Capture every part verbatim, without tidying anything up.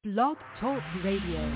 Blog Talk Radio.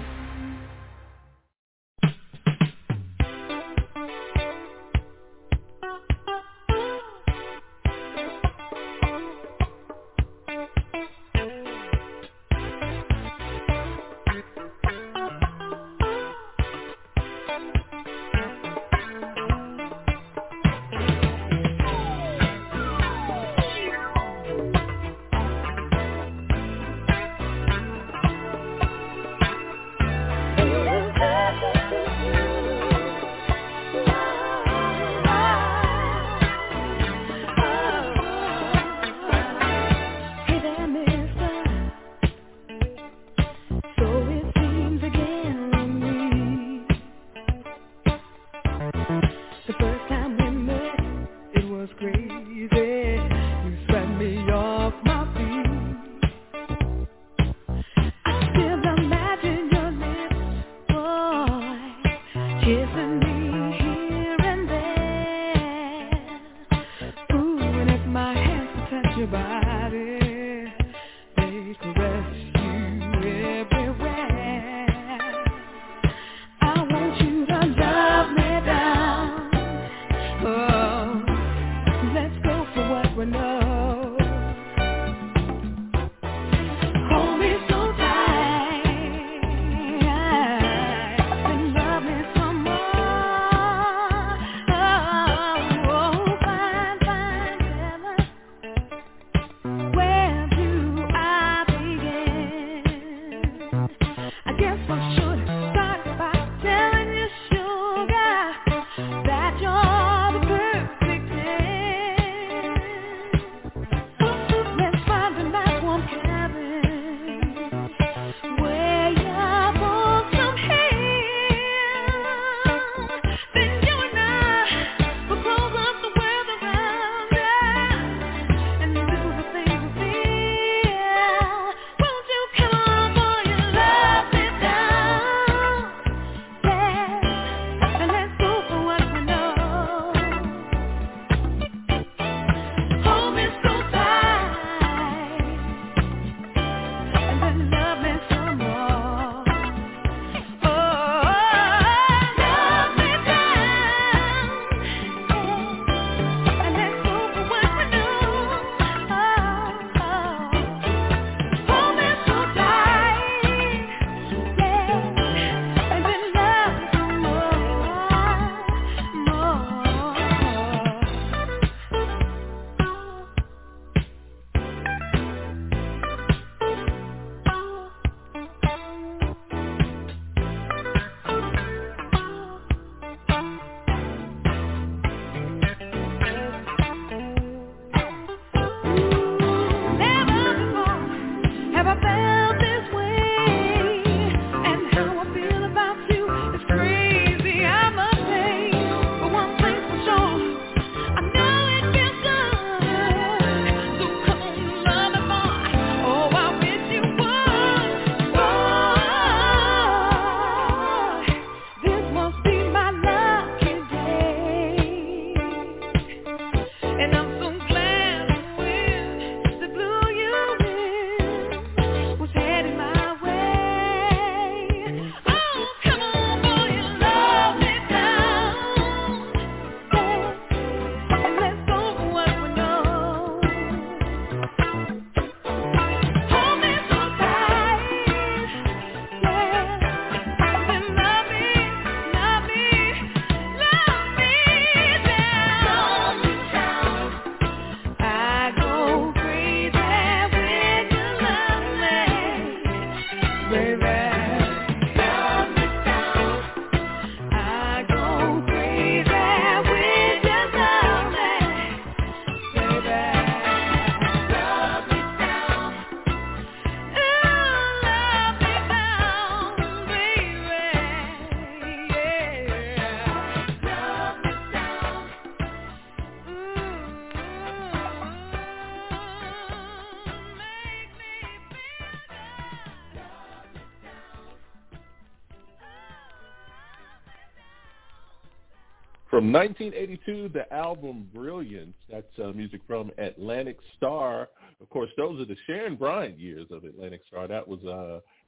From nineteen eighty-two, the album Brilliance. That's uh, music from Atlantic Starr. Of course, those are the Sharon Bryant years of Atlantic Starr. That was uh,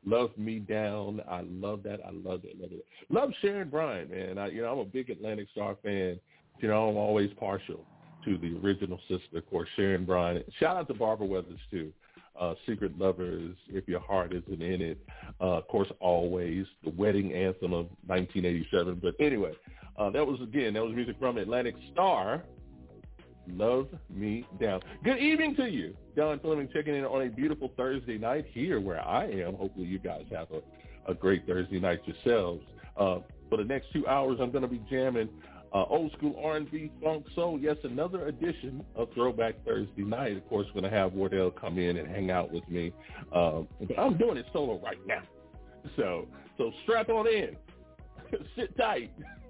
Love Me Down. I love that. I love it. Love it. Love Sharon Bryant, man. I, you know, I'm a big Atlantic Star fan. You know, I'm always partial to the original sister, of course, Sharon Bryant. Shout out to Barbara Weathers, too. Uh, Secret Lovers, If Your Heart Isn't In It. Uh, of course, Always, the wedding anthem of nineteen eighty-seven. But anyway, uh, that was, again, that was music from Atlantic Star. Love Me Down. Good evening to you. Don Fleming checking in on a beautiful Thursday night here where I am. Hopefully you guys have a, a great Thursday night yourselves. Uh, for the next two hours, I'm going to be jamming uh, old school R and B, funk, soul. Yes, another edition of Throwback Thursday night. Of course, we're going to have Wardell come in and hang out with me. Um, but I'm doing it solo right now. So, so strap on in. Sit tight.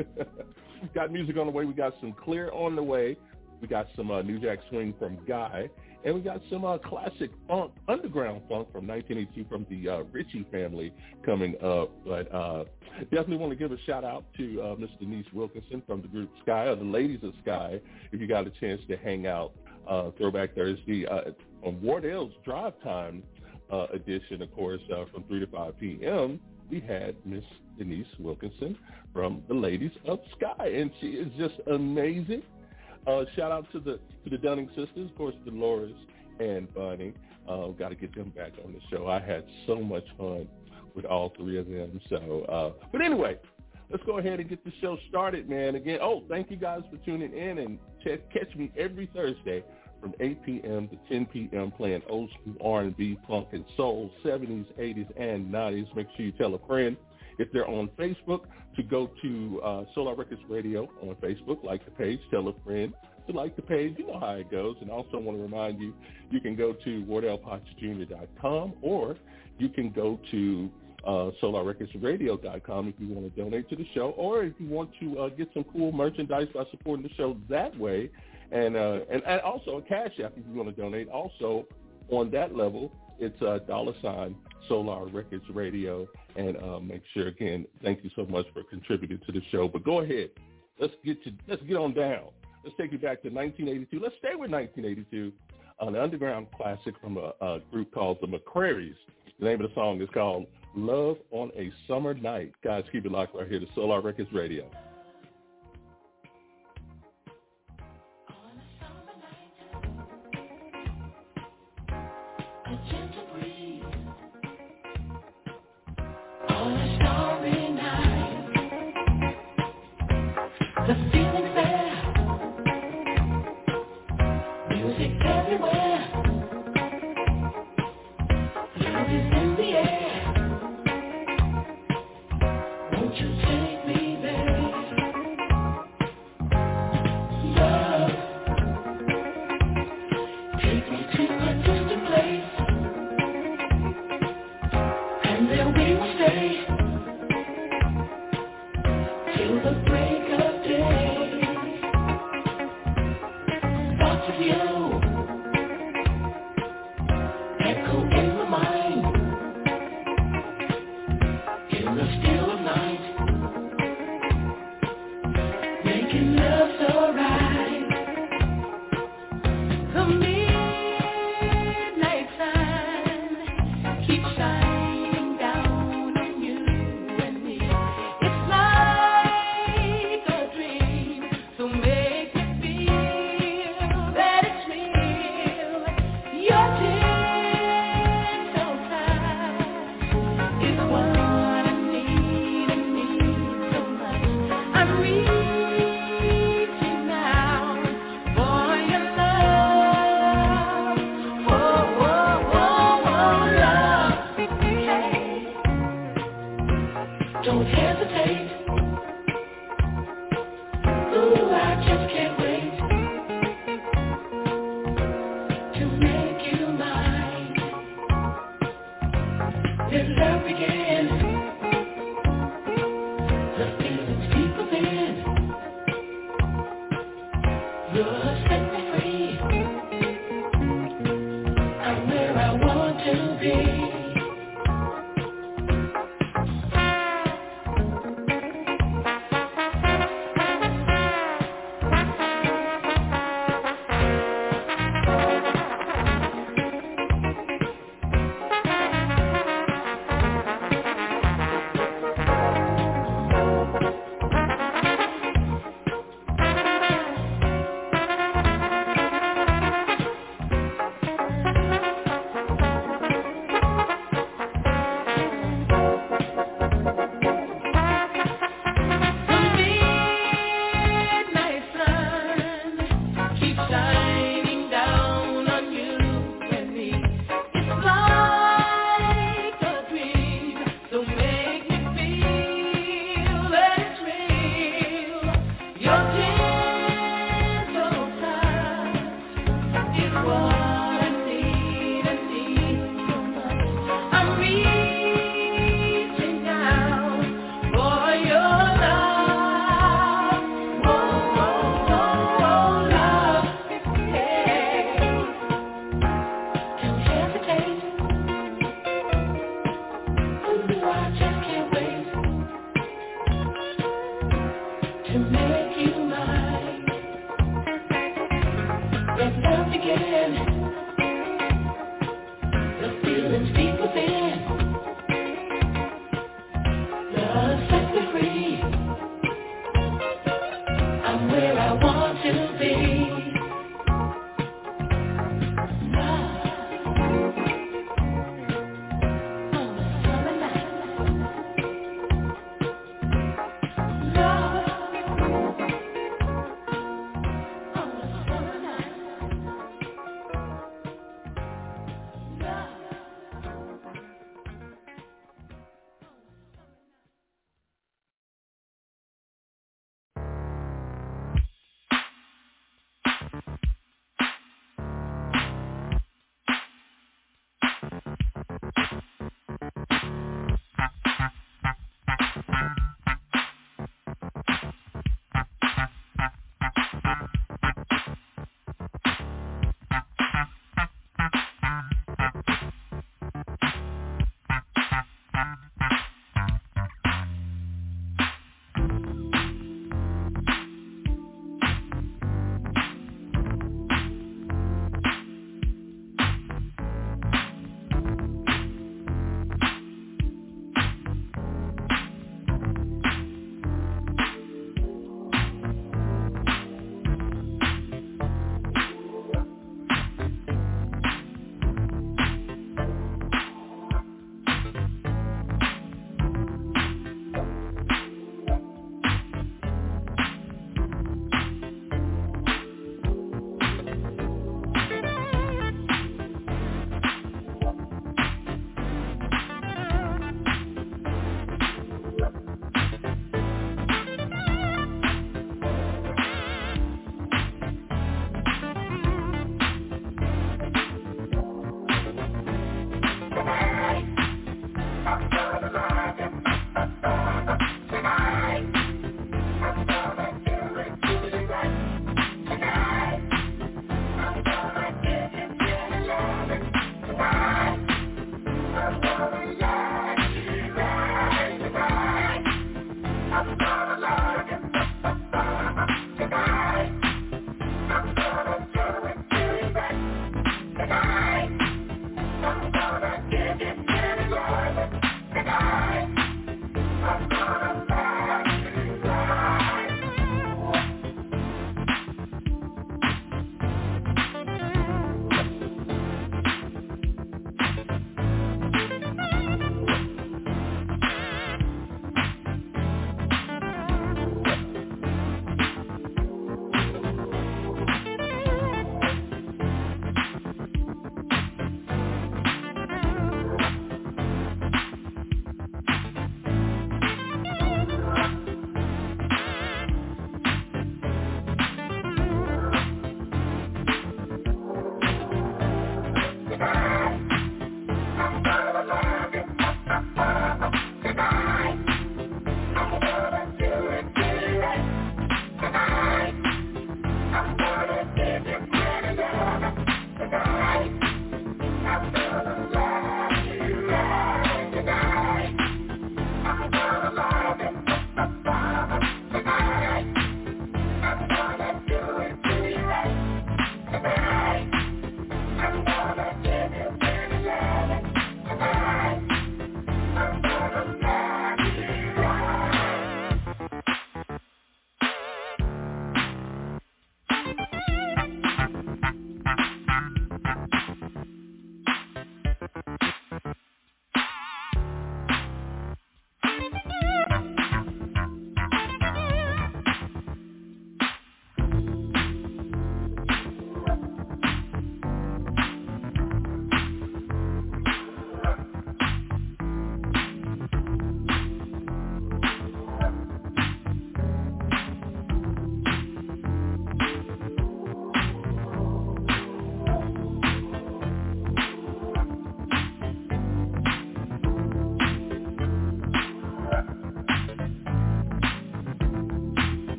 Got music on the way. We got some Clear on the way. We got some uh, New Jack Swing from Guy, and we got some uh, classic funk, underground funk from nineteen eighty-two from the uh, Ritchie family coming up. But uh, definitely want to give a shout out to uh, Miss Denise Wilkinson from the group Sky, or the Ladies of Sky, if you got a chance to hang out uh, Throwback Thursday uh, on Wardell's Drive Time uh, edition, of course, uh, from three to five p.m. We had Miss Denise Wilkinson from the Ladies of Sky, and she is just amazing. Uh, shout out to the to the Dunning sisters, of course, Dolores and Bunny. Uh, got to get them back on the show. I had so much fun with all three of them. So, uh, but anyway, let's go ahead and get the show started, man. Again, oh, thank you guys for tuning in, and ch- catch me every Thursday from eight p.m. to ten p.m. playing old school R and B, funk, and soul, seventies, eighties, and nineties. Make sure you tell a friend. If they're on Facebook, to go to uh, Solar Records Radio on Facebook, like the page, tell a friend to like the page. You know how it goes. And also want to remind you, you can go to wardell potts junior dot com, or you can go to uh, solar records radio dot com if you want to donate to the show, or if you want to uh, get some cool merchandise by supporting the show that way. And, uh, and, and also a Cash App if you want to donate. Also, on that level, it's a dollar sign Solar Records Radio. And uh, make sure, again, thank you so much for contributing to the show. But go ahead. Let's get to, let's get on down. Let's take you back to nineteen eighty-two. Let's stay with nineteen eighty-two, an underground classic from a, a group called the McCrary's. The name of the song is called Love on a Summer Night. Guys, keep it locked right here to Solar Records Radio.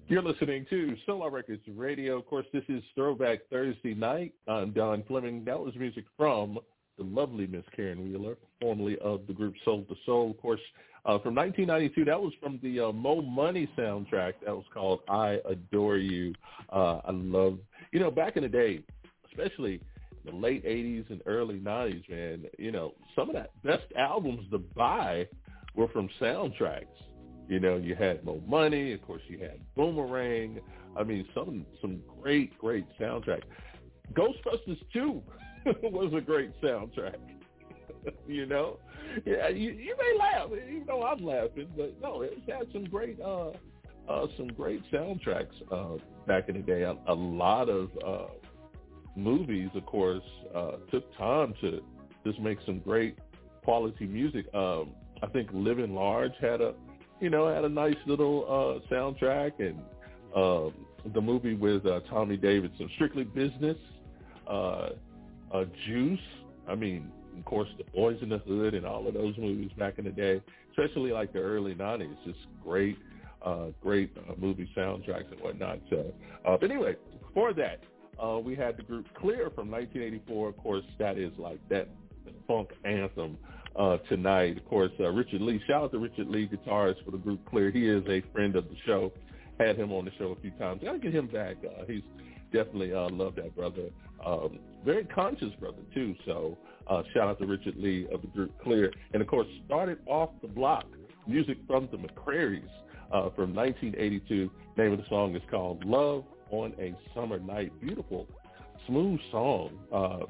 You're listening to Solar Records Radio. Of course, this is Throwback Thursday night. I'm Don Fleming. That was music from the lovely Miss Karen Wheeler, formerly of the group Soul to Soul. Of course, uh, from nineteen ninety-two, that was from the uh, Mo Money soundtrack. That was called I Adore You. Uh, I love, you know, back in the day, especially the late eighties and early nineties, man, you know, some of that best albums to buy were from soundtracks. You know, you had Mo Money, of course you had Boomerang. I mean, some some great, great soundtrack. Ghostbusters two was a great soundtrack. You know? Yeah, you, you may laugh, even though I'm laughing, but no, it's had some great uh, uh, some great soundtracks uh, back in the day. A, a lot of uh, movies, of course, uh, took time to just make some great quality music. Um, I think Living Large had a You know, had a nice little uh, soundtrack, and uh, the movie with uh, Tommy Davidson, Strictly Business, uh, uh, Juice. I mean, of course, The Boys in the Hood and all of those movies back in the day, especially like the early nineties, just great, uh, great uh, movie soundtracks and whatnot. So, uh, but anyway, before that, uh, we had the group Clear from nineteen eighty-four. Of course, that is like that funk anthem. Uh, tonight, of course, uh, Richard Lee. Shout out to Richard Lee, guitarist for the group Clear. He is a friend of the show. Had him on the show a few times. Got to get him back. Uh, he's definitely uh, love that brother. Um, very conscious brother too. So uh, shout out to Richard Lee of the group Clear. And of course, started off the block. Music from the McCrary's uh, from nineteen eighty-two. Name of the song is called "Love on a Summer Night." Beautiful, smooth song. Uh,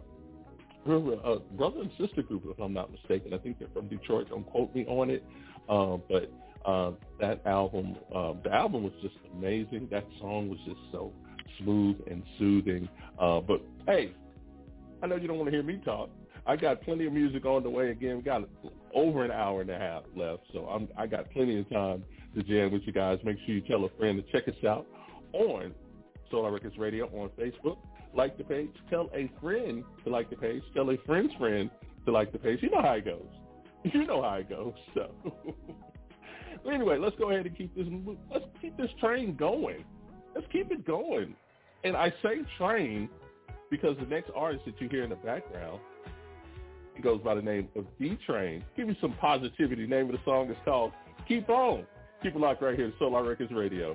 A brother and sister group, if I'm not mistaken. I think they're from Detroit. Don't quote me on it. Uh, but uh, that album, uh, the album was just amazing. That song was just so smooth and soothing. Uh, but, hey, I know you don't want to hear me talk. I got plenty of music on the way. Again, we got over an hour and a half left, so I'm, I got plenty of time to jam with you guys. Make sure you tell a friend to check us out on Solar Records Radio on Facebook. Like the page, tell a friend to like the page, tell a friend's friend to like the page. You know how it goes. You know how it goes. So, but anyway, let's go ahead and keep this. Let's keep this train going. Let's keep it going. And I say train because the next artist that you hear in the background, he goes by the name of D-Train. Give you some positivity. The name of the song is called "Keep On." Keep it locked right here at Solar Records Radio.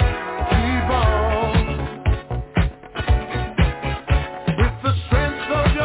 With the strength of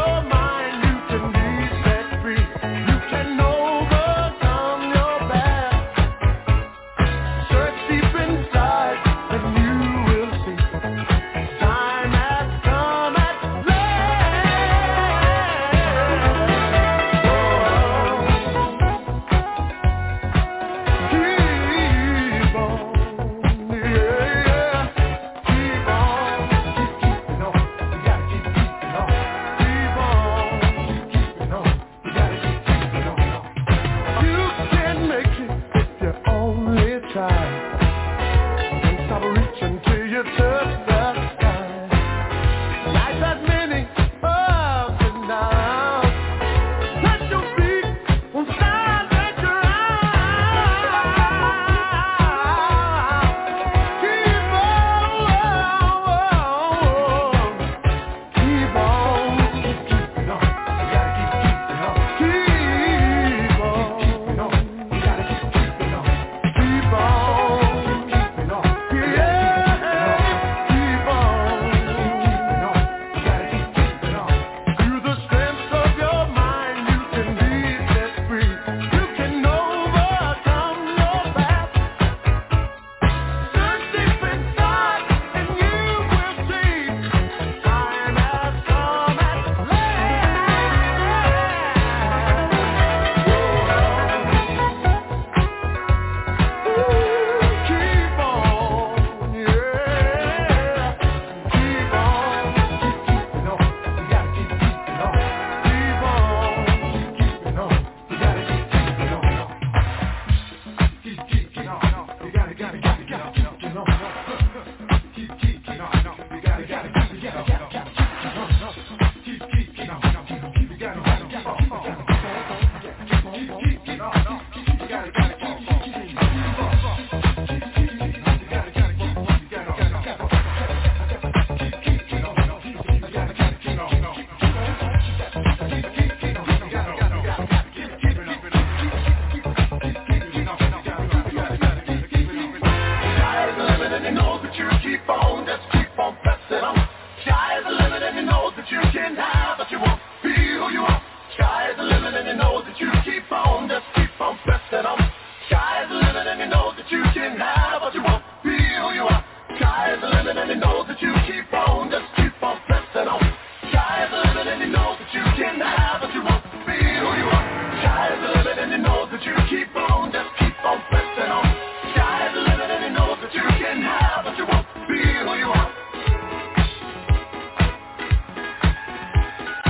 that you can have what you want, be who you are. Sky is the limit and you know that you keep on, just keep on pressing on. Sky is the limit and you know that you can have what you want, be who you are. Sky is the limit and you know that you keep on, just keep on pressing on. Sky is the limit and you know that you can have what you want, be who you are. Sky is the limit and you know that you keep on, just keep on pressing on. Sky is the limit and you know that you can have what you want, be who you are.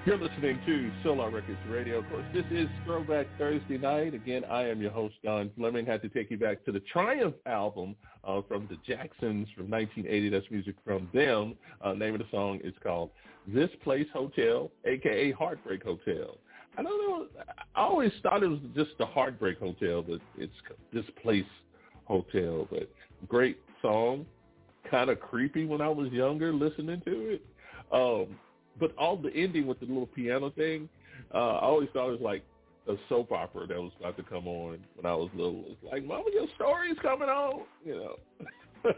You're listening to Solar Records Radio. Of course, this is Throwback Thursday night. Again, I am your host, Don Fleming. Had to take you back to the Triumph album uh, from the Jacksons from nineteen eighty. That's music from them. Uh, name of the song is called This Place Hotel, a k a. Heartbreak Hotel. I don't know. I always thought it was just the Heartbreak Hotel, but it's This Place Hotel. But great song. Kind of creepy when I was younger listening to it. Um, But all the ending with the little piano thing, uh, I always thought it was like a soap opera that was about to come on when I was little. It's like, Mama, your story's coming on, you know.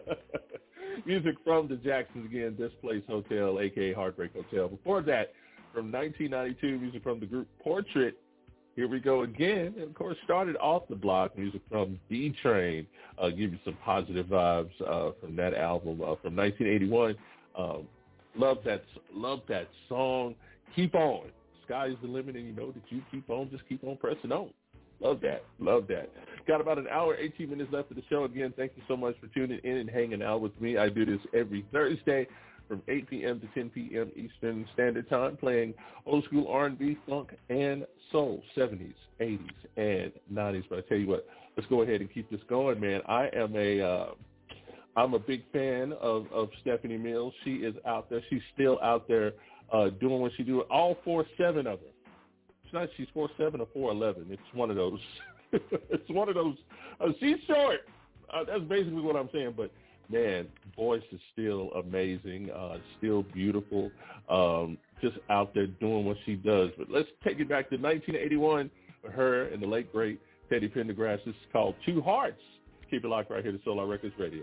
Music from the Jacksons again, This Place Hotel, a k a. Heartbreak Hotel. Before that, from nineteen ninety-two, music from the group Portrait, Here We Go Again. And, of course, started off the block, music from D-Train. Uh, give you some positive vibes uh, from that album uh, from nineteen eighty-one. Um, Love that, love that song. Keep on. Sky's the limit, and you know that you keep on, just keep on pressing on. Love that, love that. Got about an hour, eighteen minutes left of the show. Again, thank you so much for tuning in and hanging out with me. I do this every Thursday from eight p.m. to ten p.m. Eastern Standard Time, playing old school R and B, funk, and soul, seventies, eighties, and nineties. But I tell you what, let's go ahead and keep this going, man. I am a... Uh, I'm a big fan of, of Stephanie Mills. She is out there. She's still out there uh, doing what she do. All four seven of her. It's not she's four seven or four eleven. It's one of those. It's one of those. Uh, she's short. Uh, that's basically what I'm saying. But man, voice is still amazing. Uh, still beautiful. Um, just out there doing what she does. But let's take it back to nineteen eighty-one for her and the late great Teddy Pendergrass. This is called Two Hearts. Keep it locked right here to Solar Records Radio.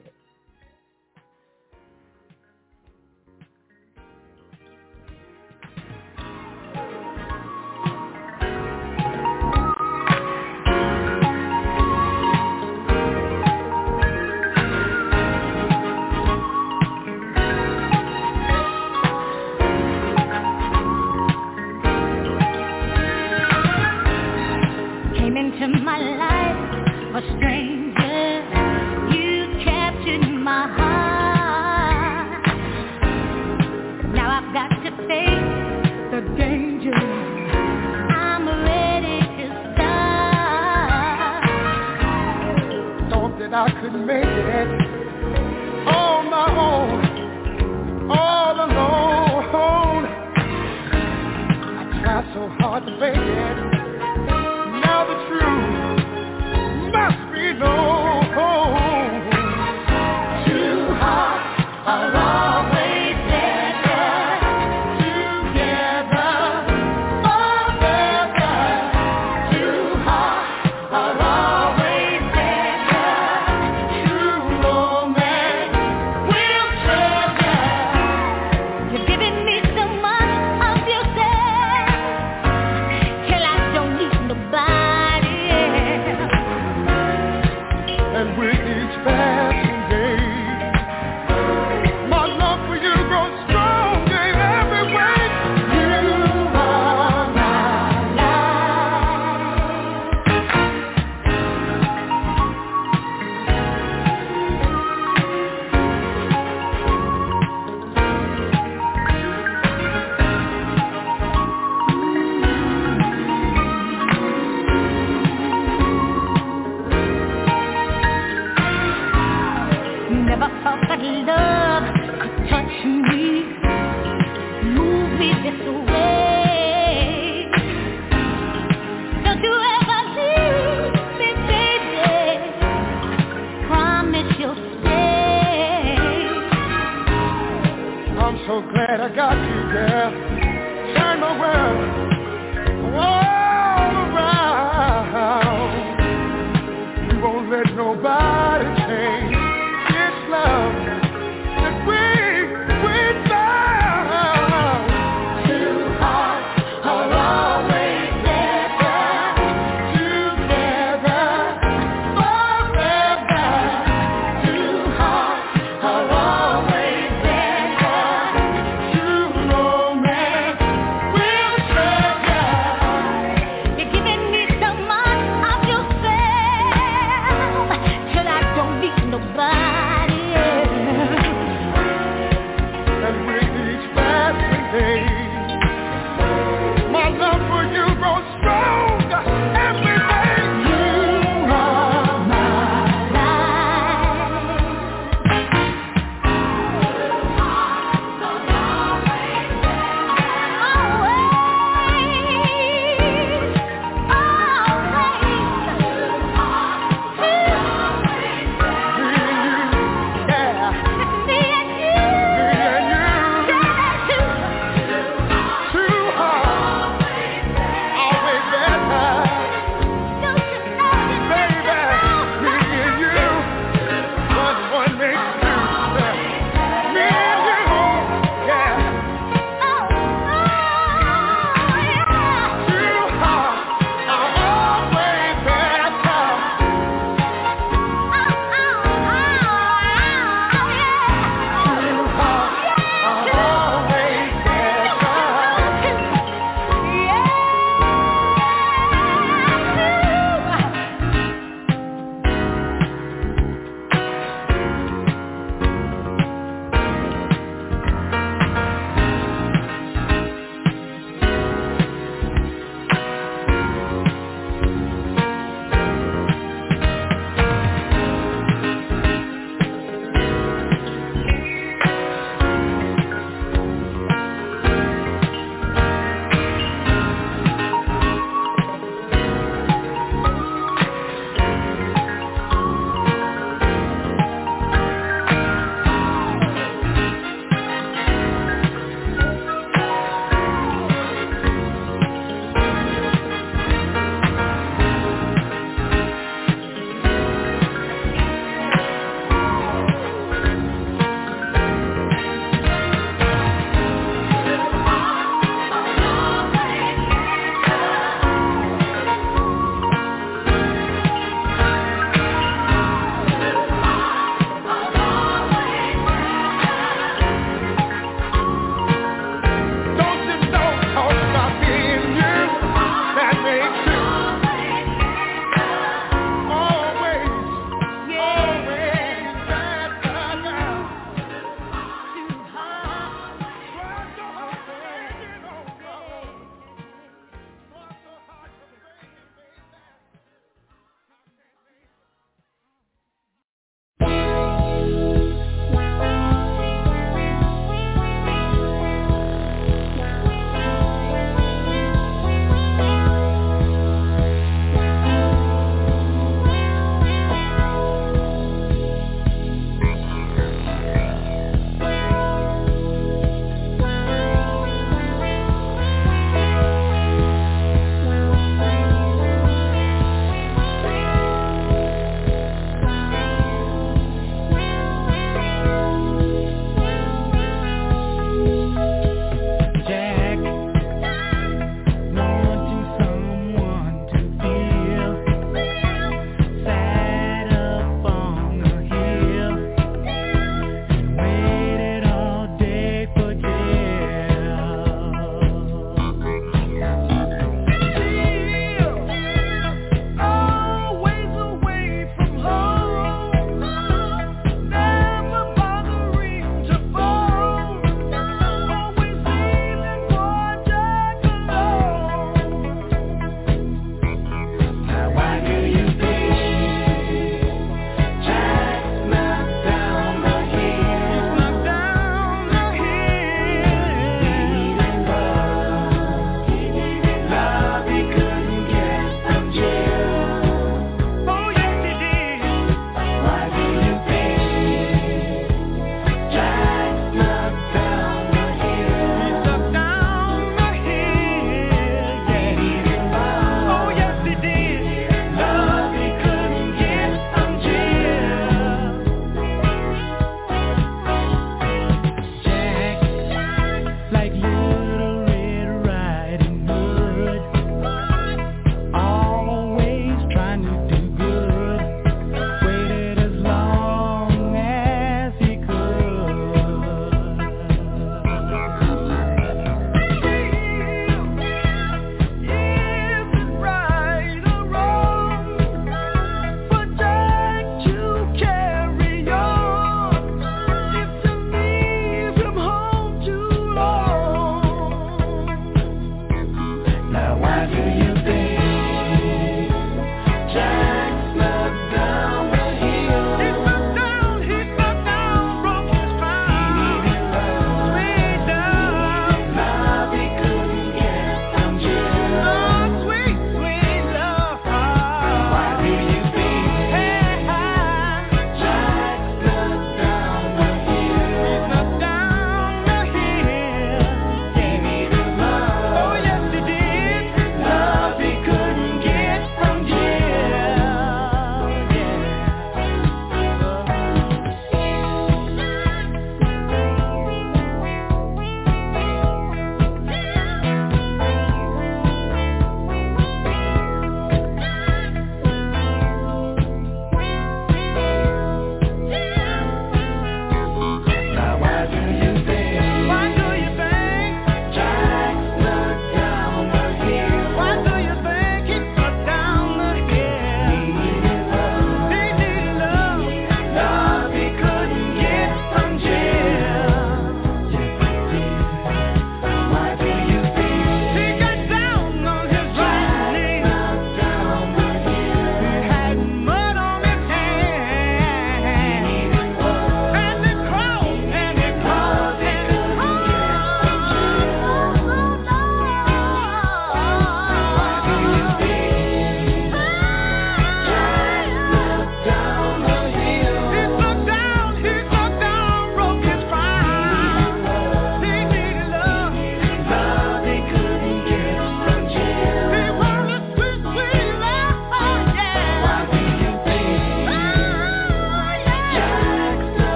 We'll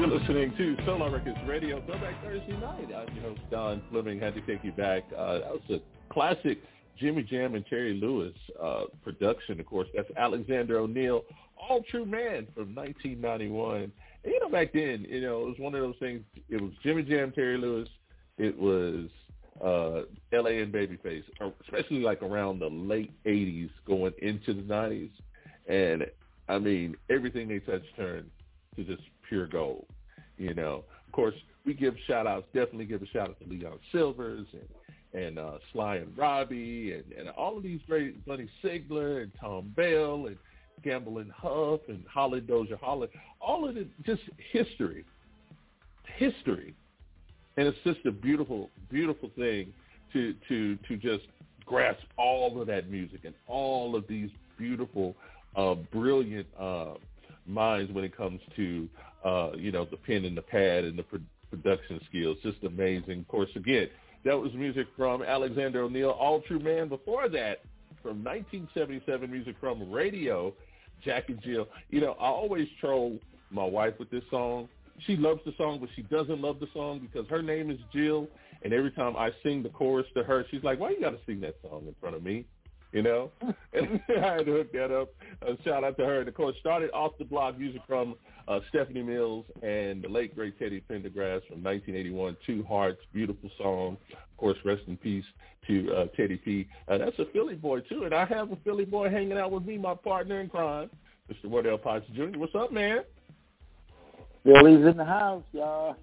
You're listening to Solar Records Radio, Throwback Thursday Night. I'm your host, Don Fleming. Had to take you back. Uh, that was a classic Jimmy Jam and Terry Lewis uh, production, of course. That's Alexander O'Neal, All True Man from nineteen ninety-one. And, you know, back then, you know, it was one of those things. It was Jimmy Jam, Terry Lewis. It was uh, L A and Babyface, especially like around the late eighties going into the nineties. And, I mean, everything they touched turned to just pure gold, you know. Of course, we give shout-outs, definitely give a shout-out to Leon Silvers and, and uh, Sly and Robbie and, and all of these great, Bunny Sigler and Tom Bell and Gamble and Huff and Holly Dozier Holly, all of it, just history, history. And it's just a beautiful, beautiful thing to, to, to just grasp all of that music and all of these beautiful, uh, brilliant uh, minds when it comes to, uh, you know, the pen and the pad and the pro- production skills. Just amazing. Of course, again, that was music from Alexander O'Neal, All True Man. Before that, from nineteen seventy-seven, music from Radio, Jack and Jill. You know, I always troll my wife with this song. She loves the song, but she doesn't love the song because her name is Jill, and every time I sing the chorus to her, she's like, why you got to sing that song in front of me? You know? And I had to hook that up. Uh, shout out to her. And, of course, started off the block music from uh, Stephanie Mills and the late, great Teddy Pendergrass from nineteen eighty-one, Two Hearts, beautiful song. Of course, rest in peace to uh, Teddy P. Uh, that's a Philly boy, too, and I have a Philly boy hanging out with me, my partner in crime, Mister Wardell Potts Junior What's up, man? Philly's in the house, y'all.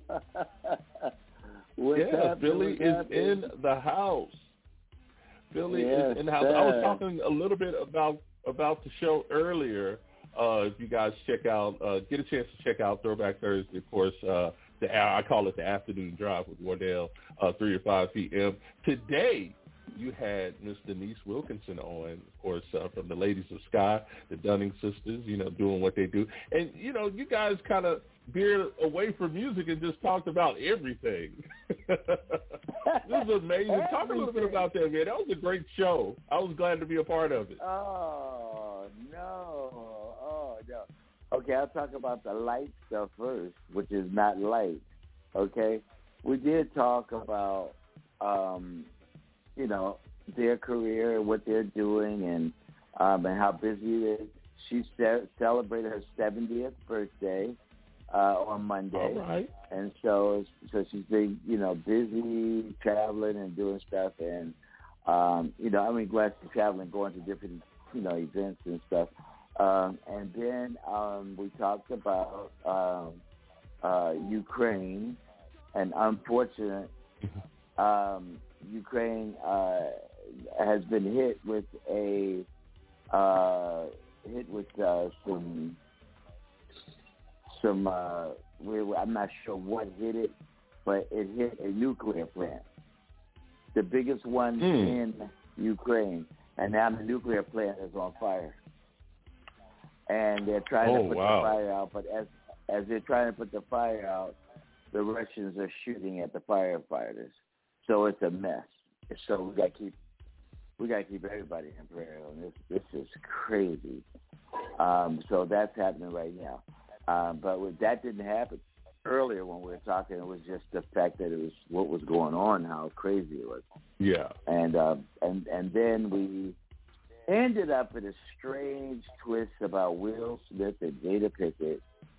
What's yeah, happening? Philly What's is happening? in the house. Philly yes, is in the house. sir. I was talking a little bit about about the show earlier. Uh, if you guys check out, uh, get a chance to check out Throwback Thursday, of course. Uh, the I call it the afternoon drive with Wardell, uh, three to five p.m. Today, you had Miss Denise Wilkinson on, of course, uh, from the Ladies of Sky, the Dunning sisters, you know, doing what they do. And, you know, you guys kind of veered away from music and just talked about everything. This is amazing. Talk a little bit about that, man. That was a great show. I was glad to be a part of it. Oh, no. Oh, no. Okay, I'll talk about the light stuff first, which is not light, okay? We did talk about, um, you know, their career, what they're doing, and um, and how busy it is. She ce- celebrated her seventieth birthday uh, on Monday. All right. And so so she's been, you know, busy traveling and doing stuff. And, um, you know, I mean, glad she's traveling, going to different, you know, events and stuff. Um, and then um, we talked about um, uh, Ukraine, and unfortunate um, Ukraine uh, has been hit with a uh, hit with uh, some some. Uh, I'm not sure what hit it, but it hit a nuclear plant, the biggest one mm. in Ukraine, and now the nuclear plant is on fire. And they're trying oh, to put wow. the fire out, but as as they're trying to put the fire out, the Russians are shooting at the firefighters. So it's a mess. So we got to keep we got to keep everybody in prayer. And this this is crazy. Um, so that's happening right now. Um, but with, that didn't happen earlier when we were talking. It was just the fact that it was what was going on, how crazy it was. Yeah. And uh, and and then we ended up in a strange twist about Will Smith and Jada Pinkett.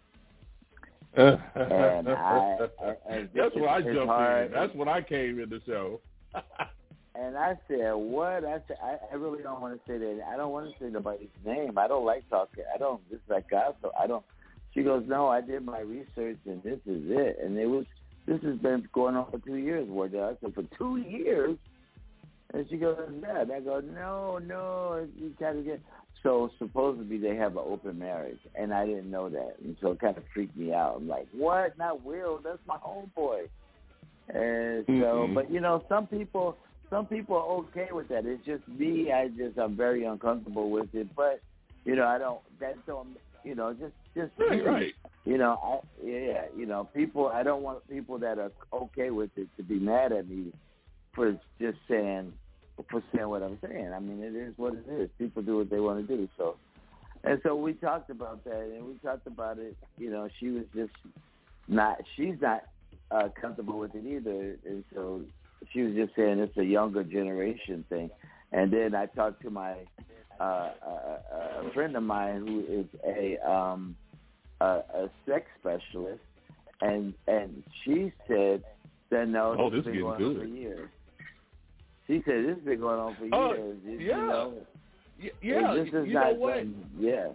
and I, and that's what I jumped hard. in. That's when I came in the show. And I said, "What?" I said, I, "I really don't want to say that. I don't want to say nobody's name. I don't like talking. I don't. This is like gossip. I don't." She goes, "No, I did my research, and this is it." And it was. This has been going on for two years. Wardell. I said, "For two years." And she goes, "Yeah." And I go, "No, no, you gotta get." So supposedly they have an open marriage, and I didn't know that, and so it kind of freaked me out. I'm like, "What? Not Will? That's my homeboy." And so, mm-hmm. but you know, some people, some people are okay with that. It's just me. I just, I'm very uncomfortable with it. But you know, I don't. That don't. You know, just, just. Right, right. You know, I, yeah. You know, people. I don't want people that are okay with it to be mad at me for just saying, for saying what I'm saying. I mean, it is what it is. People do what they want to do. So, and so we talked about that, and we talked about it. You know, she was just, not she's not uh, comfortable with it either, and so she was just saying it's a younger generation thing. And then I talked to my uh, a, a friend of mine who is a um, a, a sex specialist, and and she said that no, oh, this this has been going good. on for years. She said this has been going on for uh, years. Yeah, you know? yeah. yeah. This is you not know what? Something, yeah.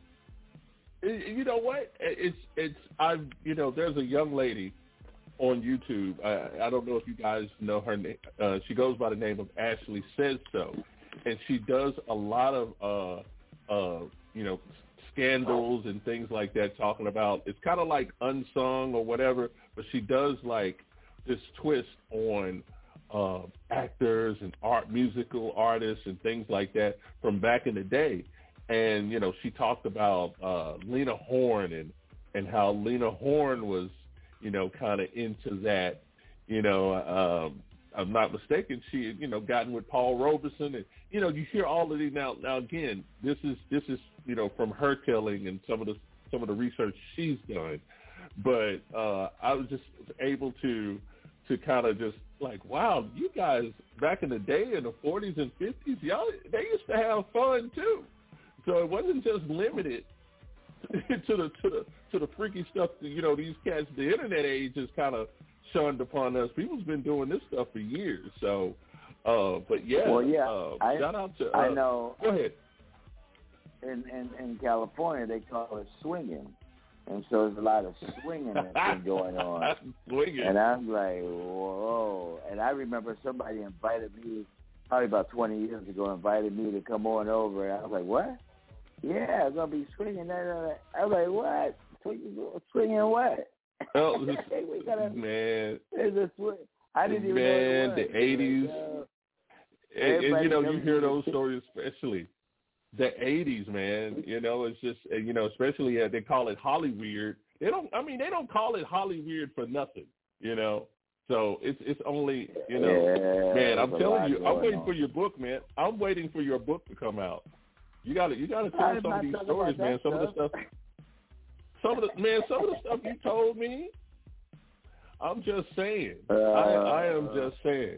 You know what? It's it's I've you know there's a young lady on YouTube. I, I don't know if you guys know her name. Uh, she goes by the name of Ashley Says So, and she does a lot of uh, uh, you know scandals and things like that. Talking about it's kind of like Unsung or whatever, but she does like this twist on uh, actors and art, musical artists and things like that from back in the day. And, you know, she talked about uh, Lena Horne and, and how Lena Horne was, you know, kind of into that, you know, um, I'm not mistaken, she had, you know, gotten with Paul Robeson. And, you know, you hear all of these now. Now, again, this is, this is, you know, from her telling and some of the, some of the research she's done. But uh, I was just able to, to kind of just like, wow, you guys back in the day in the forties and fifties, y'all, they used to have fun too. So it wasn't just limited to the to the to the freaky stuff that, you know, these cats, the internet age has kind of shunned upon us. People's been doing this stuff for years. So, uh, but yeah, well, yeah. Uh, I, shout out to. Uh, I know. Go ahead. In, in in California, they call it swinging, and so there's a lot of swinging that's been going on. Swinging. And I'm like, whoa! And I remember somebody invited me, probably about twenty years ago, invited me to come on over, and I was like, what? Yeah, I'm gonna be swinging that. Uh, I was like, what? Swinging, swinging what? Oh, we gotta, man. There's a swing. I didn't even man, know it was. the eighties. Like, uh, and, and you know, you hear those to stories, especially the eighties, man. You know, it's just, you know, especially uh, they call it Hollyweird. They don't. I mean, they don't call it Hollyweird for nothing. You know. So it's it's only, you know, yeah, man. I'm telling you, I'm waiting on. for your book, man. I'm waiting for your book to come out. You got to you got to tell some of these stories, man. Some stuff. of the stuff, some of the man, some of the stuff you told me. I'm just saying. Uh, I, I am just saying.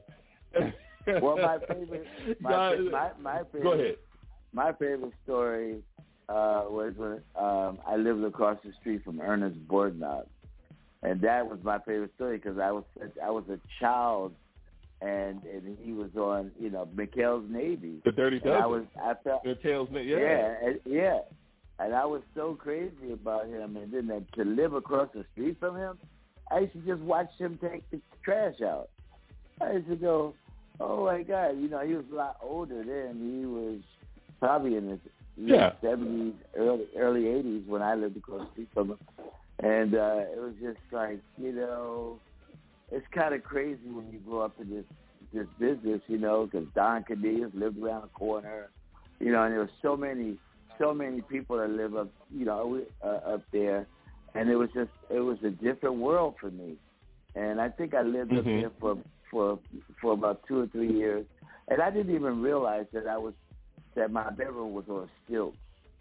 Well, my favorite, my, God, my, my favorite, go ahead. My favorite story uh, was when um, I lived across the street from Ernest Borgnine, and that was my favorite story because I was I was a child, and and he was on, you know, McHale's Navy. The Dirty Dozen. I was I felt McHale's Navy. Yeah, yeah, and, yeah, and I was so crazy about him, and then uh, to live across the street from him, I used to just watch him take the trash out. I used to go, oh my God, you know, he was a lot older then. He was probably in his yeah. seventies, early early eighties when I lived across the street from him. And uh, it was just like, you know, it's kind of crazy when you grow up in this this business, you know, because Don Cornelius lived around the corner, you know, and there were so many, so many people that live up, you know, uh, up there, and it was just, it was a different world for me. And I think I lived mm-hmm. up there for for for about two or three years, and I didn't even realize that I was that my bedroom was on stilts.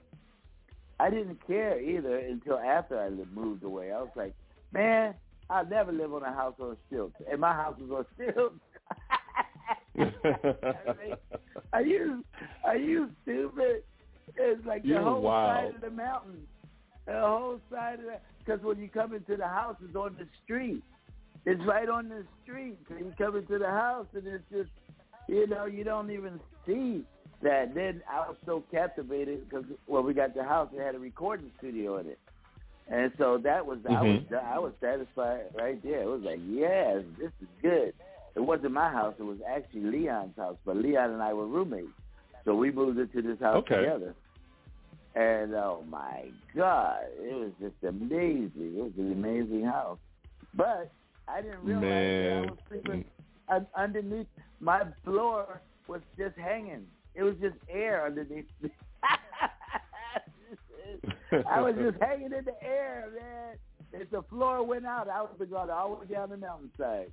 I didn't care either until after I moved away. I was like, man, I'll never live on a house on stilts. And my house was on stilts. I mean, are you are you stupid? It's like the You're whole wild. side of the mountain. The whole side of the, because when you come into the house, it's on the street. It's right on the street. So you come into the house, and it's just, you know, you don't even see that. Then I was so captivated because when we got the house, it had a recording studio in it, and so that was mm-hmm. I was I was satisfied right there. It was like, yes, this is good. It wasn't my house; it was actually Leon's house. But Leon and I were roommates, so we moved into this house okay. together. And oh my God, it was just amazing. It was an amazing house, but I didn't realize Man. that I was sleeping underneath. My floor was just hanging. It was just air underneath me. I was just hanging in the air, man. If the floor went out, I would have gone all the way down the mountainside.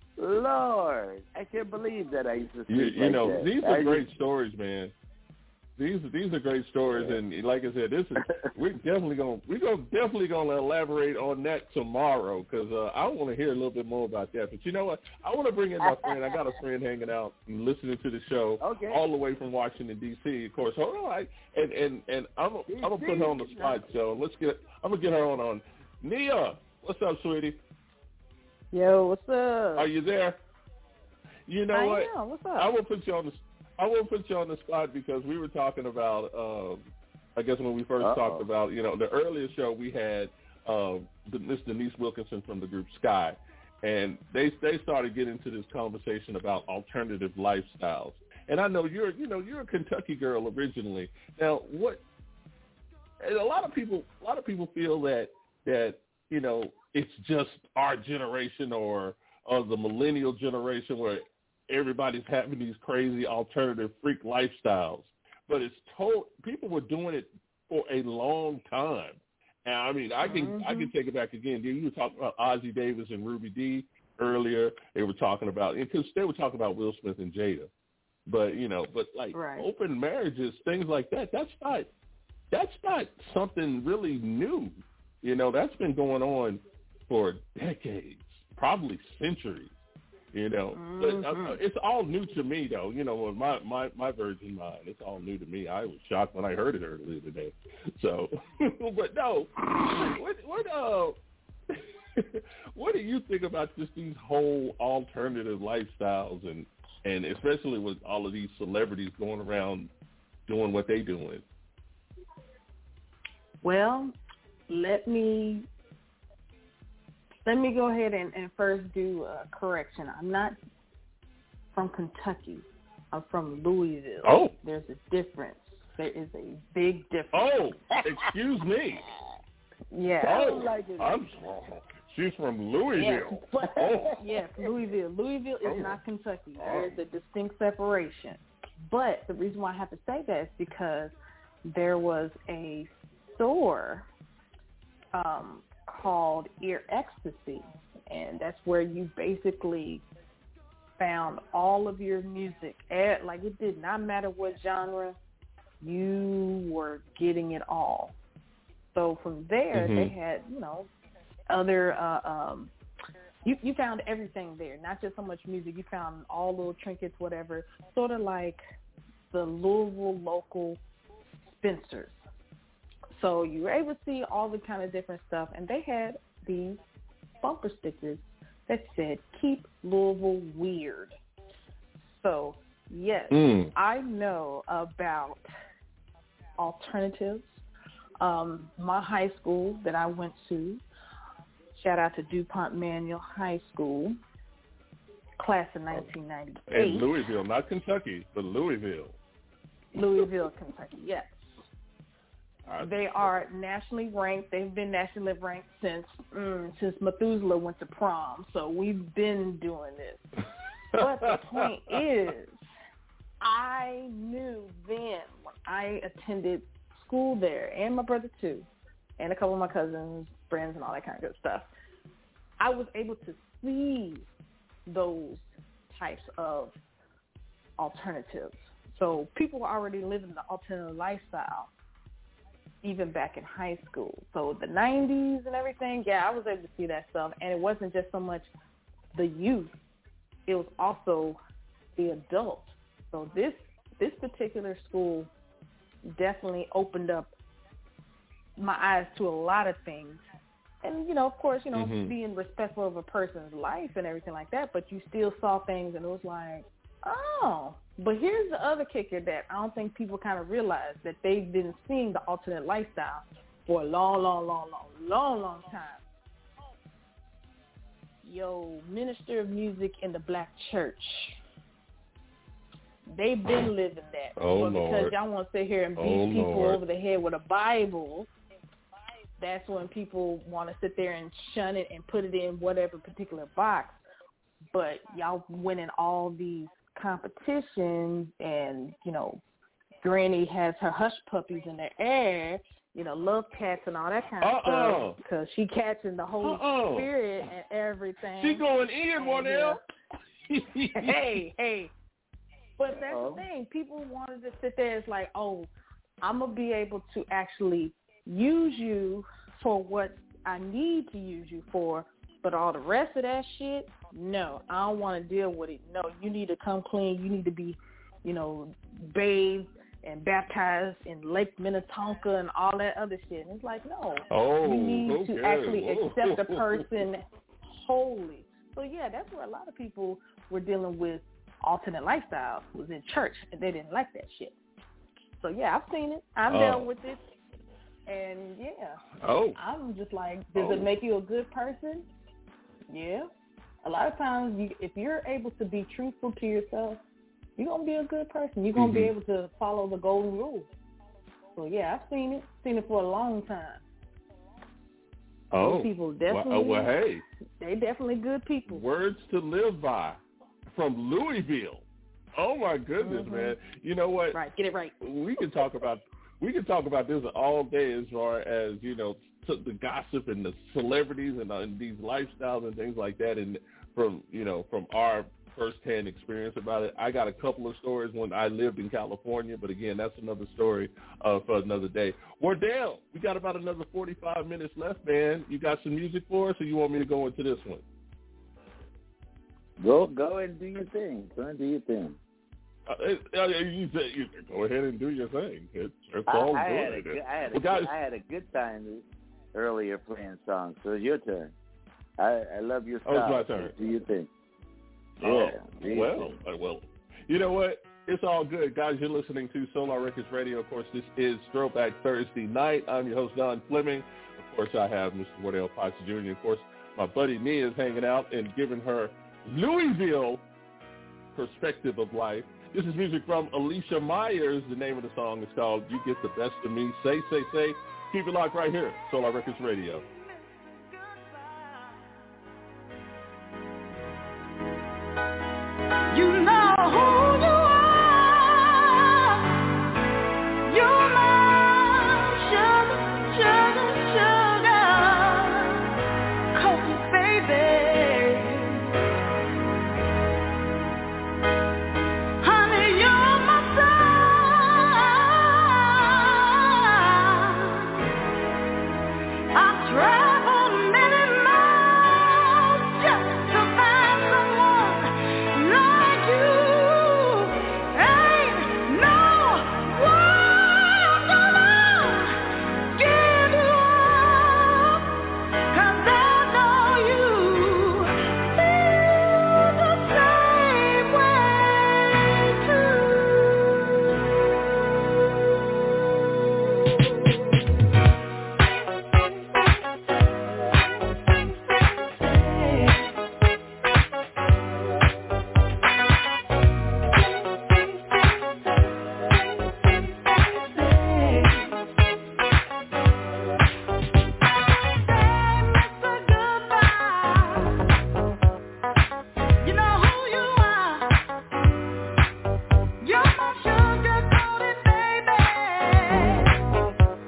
Lord, I can't believe that I used to sleep You, you like know, that. these are I great just, stories, man. these these are great stories, and like I said, this is we're definitely gonna we're gonna definitely gonna elaborate on that tomorrow because uh, I want to hear a little bit more about that. But you know what? I want to bring in my friend. I got a friend hanging out and listening to the show okay. all the way from Washington D C. Of course, hold on, I, and and and I'm I'm gonna put her on the spot. So let's get I'm gonna get her on on Nia. What's up, sweetie? Yo, what's up? Are you there? You know I what? am. What's up? I will put you on the I will put you on the spot because we were talking about. Um, I guess when we first Uh-oh. talked about, you know, the earlier show we had uh, Miss Denise Wilkinson from the group Sky, and they they started getting into this conversation about alternative lifestyles. And I know you're you know you're a Kentucky girl originally. Now, what? And a lot of people a lot of people feel that that you know it's just our generation or or the millennial generation where everybody's having these crazy alternative freak lifestyles, but it's told people were doing it for a long time. And I mean, I can mm-hmm. I can take it back again. You were talking about Ozzie Davis and Ruby Dee earlier. They were talking about because they were talking about Will Smith and Jada, but you know, but like right. open marriages, things like that. That's not that's not something really new. You know, that's been going on for decades, probably centuries. You know, mm-hmm. but uh, it's all new to me, though. You know, my, my, my virgin mind, it's all new to me. I was shocked when I heard it earlier today. So, but no, what, what, uh, what do you think about just these whole alternative lifestyles and, and especially with all of these celebrities going around doing what they doing? Well, let me Let me go ahead and, and first do a correction. I'm not from Kentucky. I'm from Louisville. Oh. There's a difference. There is a big difference. Oh, excuse me. Yeah. Oh, I'm she's from Louisville. Yes, oh. yes, Louisville. Louisville is oh. not Kentucky. There is a distinct separation. But the reason why I have to say that is because there was a store um, called Ear Ecstasy, and that's where you basically found all of your music. At, like, it did not matter what genre, you were getting it all. So from there, mm-hmm. they had, you know, other, uh, um, you, you found everything there, not just so much music. You found all little trinkets, whatever, sort of like the Louisville local Spencer's. So you were able to see all the kind of different stuff, and they had these bumper stickers that said, "Keep Louisville Weird." So, yes, mm. I know about alternatives. Um, my high school that I went to, shout out to DuPont Manual High School, class of nineteen ninety-eight. In Louisville, not Kentucky, but Louisville. Louisville, Kentucky, yes. They are nationally ranked. They've been nationally ranked since mm, since Methuselah went to prom. So we've been doing this. But the point is, I knew then when I attended school there, and my brother too, and a couple of my cousins, friends, and all that kind of good stuff, I was able to see those types of alternatives. So people were already living the alternative lifestyle even back in high school. So the nineties and everything, yeah, I was able to see that stuff. And it wasn't just so much the youth, it was also the adults. So this this particular school definitely opened up my eyes to a lot of things. And, you know, of course, you know, mm-hmm. being respectful of a person's life and everything like that, but you still saw things and it was like, oh. But here's the other kicker that I don't think people kind of realize, that they've been seeing the alternate lifestyle for a long, long, long, long, long, long time. Yo, minister of music in the black church, they've been living that. Oh, but Lord. Because y'all want to sit here and beat oh, people Lord. over the head with a Bible, that's when people want to sit there and shun it and put it in whatever particular box. But y'all winning all these competitions, and, you know, Granny has her hush puppies in the air, you know, love cats and all that kind of Uh-oh. stuff, because she catching the Holy Uh-oh. Spirit and everything. She going in, Monell. hey, hey. But that's Uh-oh. the thing. People wanted to sit there. It's like, oh, I'm going to be able to actually use you for what I need to use you for, but all the rest of that shit, no, I don't want to deal with it. No, you need to come clean. You need to be, you know, bathed and baptized in Lake Minnetonka and all that other shit. And it's like, no, oh, you need okay. to actually Whoa. accept a person wholly. So, yeah, that's where a lot of people were dealing with alternate lifestyles, was in church, and they didn't like that shit. So, yeah, I've seen it. I've oh. dealt with it. And, yeah, oh. I'm just like, does oh. it make you a good person? Yeah. A lot of times, you, if you're able to be truthful to yourself, you're going to be a good person. You're going to mm-hmm. be able to follow the golden rule. So, yeah, I've seen it. Seen it for a long time. Oh. Those people definitely, well, well, hey. they definitely good people. Words to live by from Louisville. Oh, my goodness, mm-hmm. man. You know what? Right. Get it right. We can talk about we can talk about this all day as far as, you know, the gossip and the celebrities and, uh, and these lifestyles and things like that. And from, you know, from our firsthand experience about it, I got a couple of stories when I lived in California, but again, that's another story uh, for another day. Wardell, we got about another forty-five minutes left, man. You got some music for us, or you want me to go into this one? Go, go and do your thing. Go and do your thing. Uh, uh, you said, you, go ahead and do your thing. It, it's all I, I good. Had a good I had, well, a, guys, I had a good time earlier playing songs, so it's your turn. I, I love your style. Oh, it's my turn. Do your thing. Yeah. Oh, well, uh, well, you know what? It's all good. Guys, you're listening to Solar Records Radio. Of course, this is Throwback Thursday night. I'm your host, Don Fleming. Of course, I have Mister Wardell Potts Junior Of course, my buddy Nia is hanging out and giving her Louisville perspective of life. This is music from Alicia Myers. The name of the song is called You Get the Best of Me. Say, say, say. Keep it locked right here, Solar Records Radio. You know who you are. You're my sugar, sugar, sugar, cold baby. Honey, you're my sun. I've traveled many miles just to find someone like you. Ain't no one gonna give you up, 'cause I know you feel the same way You know who you are. You're my sugar-coated baby.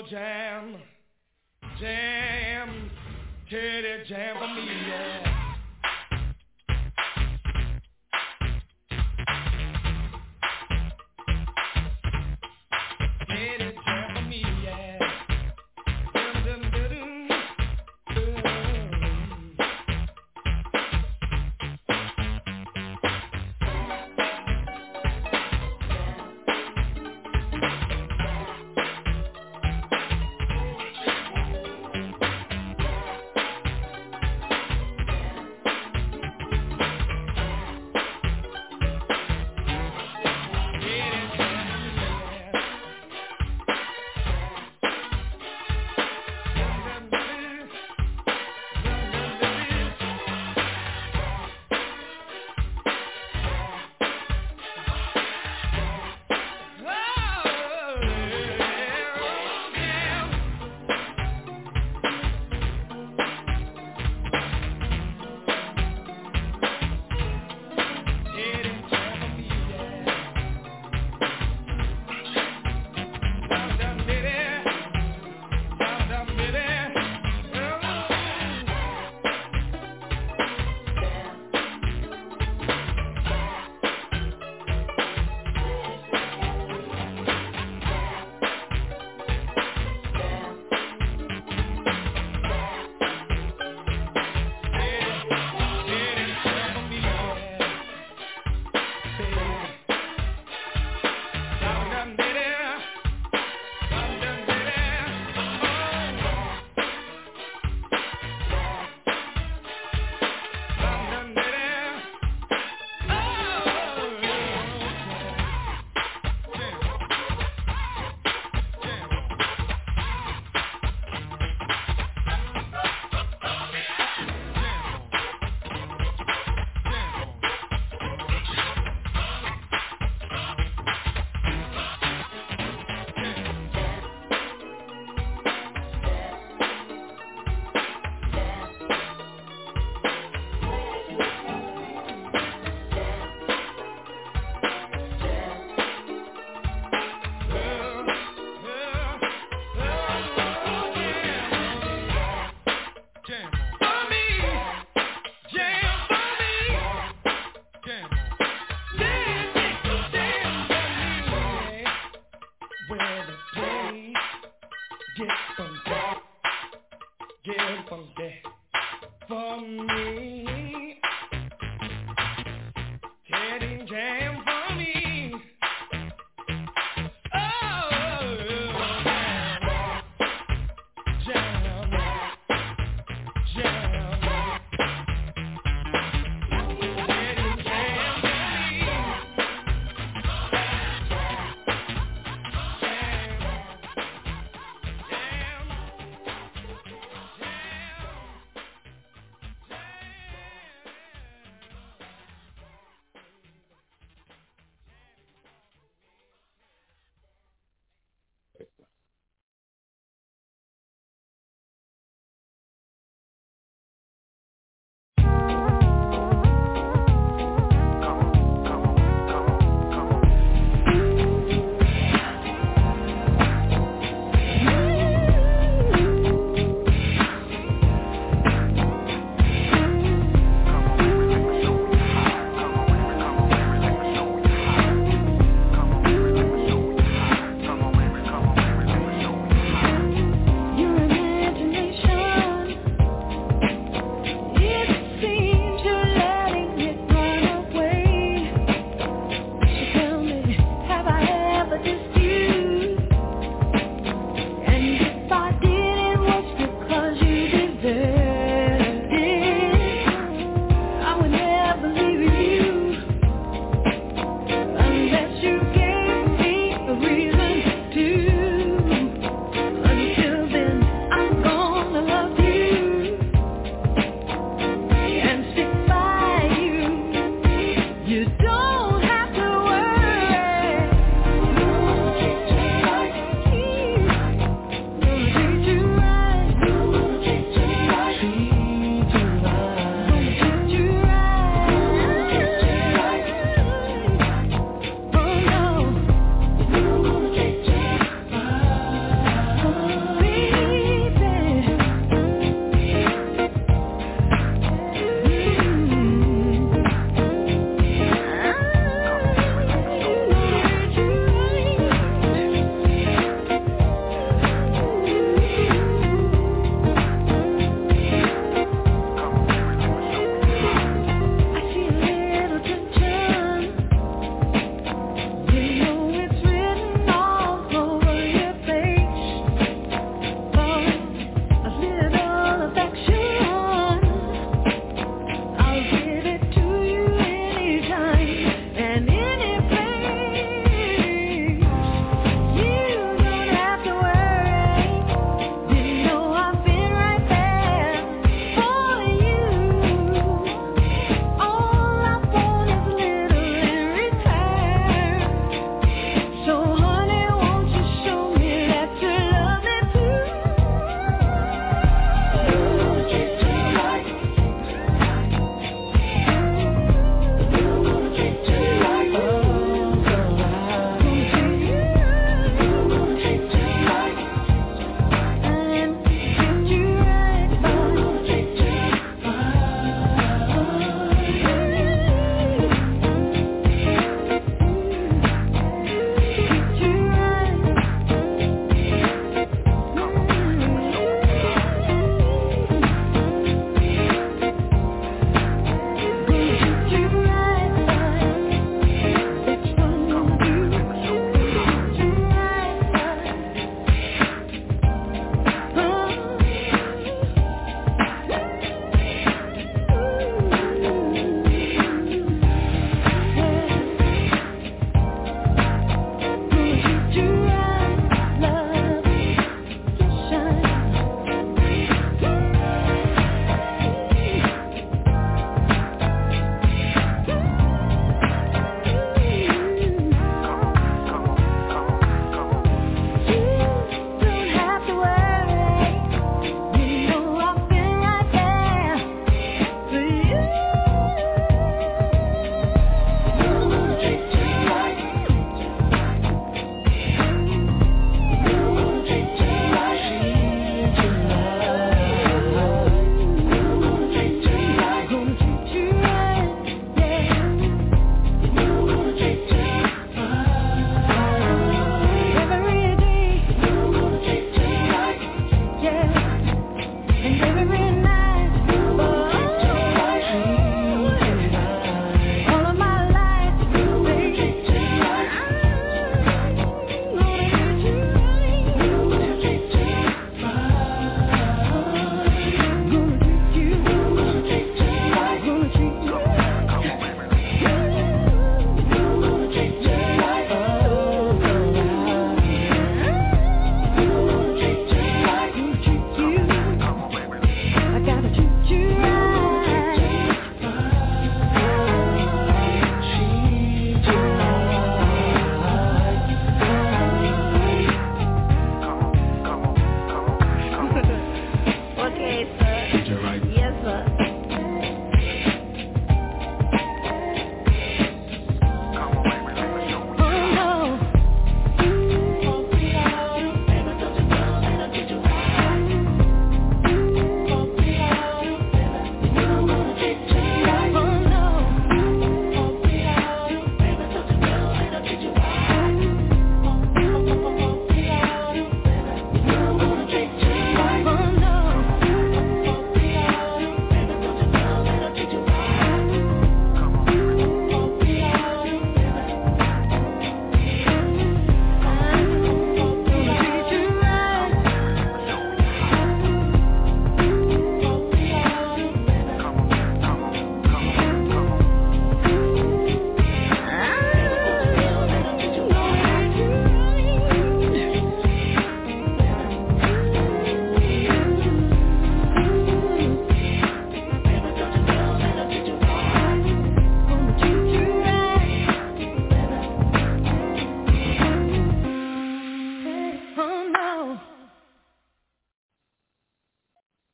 jam, jam, Teddy jam for me, yeah. Teddy jam for me, yeah. Dum, dum, dum, dum.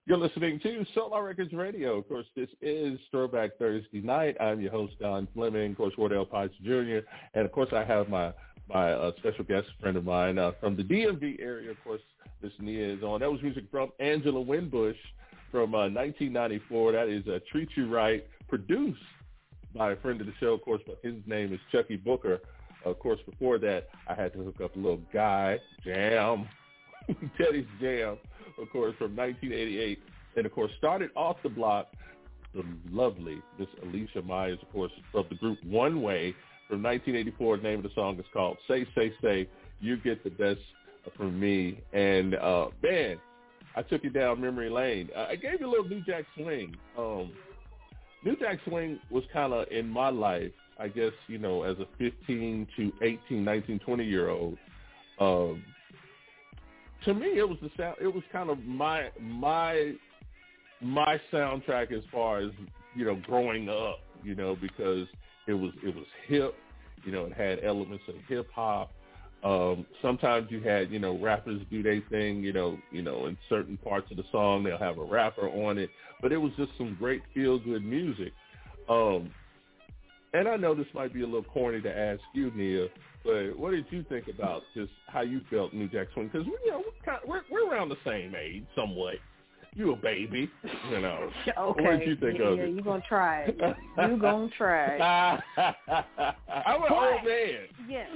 You're listening to Solar Records Radio. Of course, this is Throwback Thursday night. I'm your host, Don Fleming, of course, Wardell Potts Junior And, of course, I have my my uh, special guest friend of mine uh, from the D M V area. Of course, this Nia is on. That was music from Angela Winbush from uh, nineteen ninety-four. That is uh, Treat You Right, produced by a friend of the show. Of course, but his name is Chucky Booker. Of course, before that, I had to hook up a little guy, Jam, Teddy's Jam, of course, from nineteen eighty-eight. And, of course, started off the block, the lovely Miss Alicia Myers, of course, of the group One Way. From nineteen eighty-four, the name of the song is called Say, Say, Say, You Get the Best from Me. And, uh, man, I took you down memory lane. Uh, I gave you a little New Jack Swing. Um, New Jack Swing was kind of in my life, I guess, you know, as a fifteen to eighteen, nineteen, twenty-year-old. Um, to me, it was the sound. It was kind of my my my soundtrack as far as, you know, growing up, you know, because it was it was hip, you know, it had elements of hip hop. Um, sometimes you had, you know, rappers do their thing, you know, you know, in certain parts of the song they'll have a rapper on it, but it was just some great feel good music. Um, and I know this might be a little corny to ask you, Nia, but what did you think about just how you felt New Jack Swing? Because you know we're, kind of, we're we're around the same age, somewhat. You a baby, you know. Okay. What did you think yeah, of yeah, it? you gonna try it. You gonna try it. I'm an but, old man. Yeah.